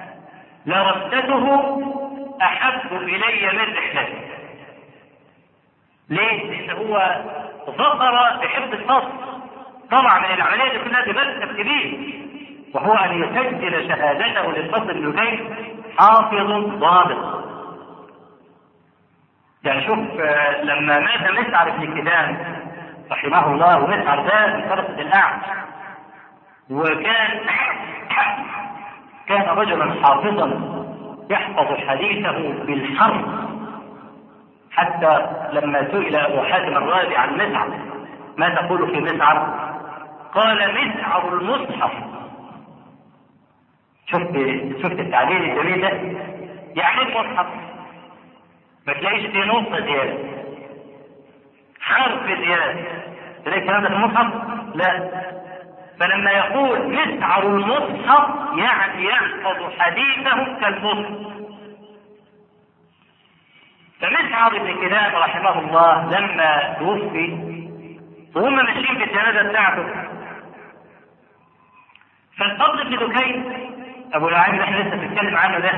لرفته أحب إلي من رحلتي. ليه؟ لأن هو ظفر بحفظ الفصل. طبعا من العملية دي كلها بمكسب كبير، وهو أن يسجل شهادته للفصل بن دكين حافظ ضابط. يعني شوف لما مات مسعر بن كدام رحمه الله، ومسعر ده من طبقة الأعمش، وكان رجلا حافظا يحفظ حديثه بالحرف، حتى لما سئل أبو حاتم الرازي عن مسعر ما تقول في مسعر؟ قال مسعر المصحف. شفت التعبير الجميل ده؟ يعني المصحف ما تلاقيش فيه نقطة زيادة، حرف زيادة، تلاقي الكلام ده في المصحف؟ لا. فلما يقول مسعر المصحف يعني يحفظ حديثه كالمصحف. فمسعر بن كلاب رحمه الله لما توفي وهم ماشيين في الجنازة بتاعته، فالفضل بن دكين ابو العالم اللي احنا لسه بنتكلم عنه ده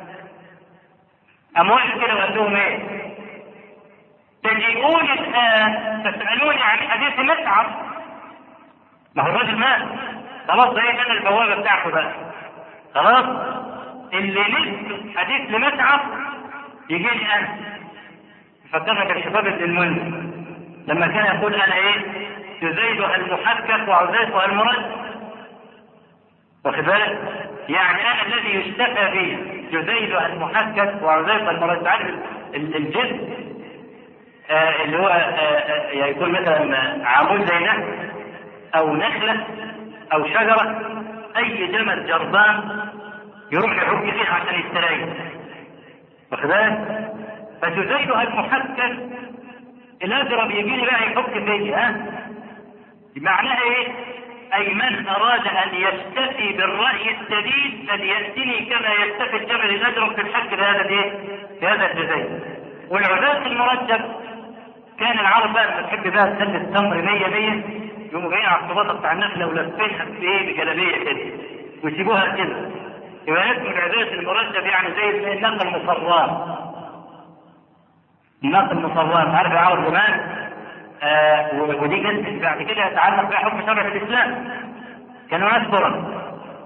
قام واحد كده وقال لهم ايه؟ تجيئوني الان تسالوني عن حديث مسعر. ما هو الراجل مات خلاص، ده انا البوابه بتاعته بقى خلاص، اللي نسي حديث لمسعر يجيني انا. فكرنا بالشباب بن المنذر لما كان يقول انا ايه؟ جزيدها المحكك وعزيزها المرد. واخد بالك؟ يعني انا الذي يشتكى به جزيدها المحكك وعزيزها المرد. عارف الجد اللي هو يكون مثلا عمود زي نخل او نخله او شجره، اي جمل جربان يروح يحك فيها عشان يستريح. واخد بالك؟ فجزيدها المحكك الازرق يجيني بقى يحك فيا. معناها ايه؟ اي من اراد ان يستفي بالراي السديد فلياتني كما يستفي الجمل الازرق في الحك في هذا الجزيء. والعذاب المرجب كان العرب بقى لما تحب بقى تخلي التمر 100 يقوموا جايين على الصباطه بتاع النخله ولفينها بجلابيه كده ويسيبوها كده، يبقى اسمه العذاب المرجب، يعني زي النخل المصران. النقل المصران عارف العرب زمان ودي كانت بعد كده يتعلق بها حكم شرع الاسلام. كانوا ناس برا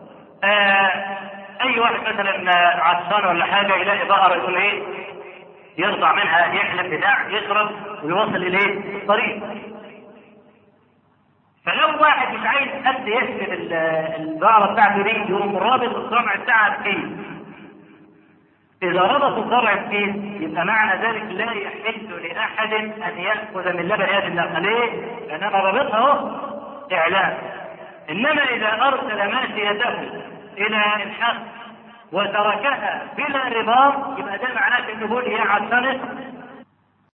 اي واحد مثلا عطشان ولا حاجه يلاقي بقره يقول ايه؟ يرضع منها، يحلب بتاع، يشرب ويوصل اليه الطريق. فلو واحد مش عايز حد يسلب البقره بتاعته دي يقوم رابط الصرع بتاعها فيه. إذا ربط الضرع فيه يبقى معنى ذلك لا يحل لأحد أن يأخذ من لبن هذه الناقة. ليه؟ لأن أنا ربطها إعلام. إنما إذا أرسل ماشيته إلى الحق وتركها بلا رباط يبقى ده معناه إنه يقول هي عطشانة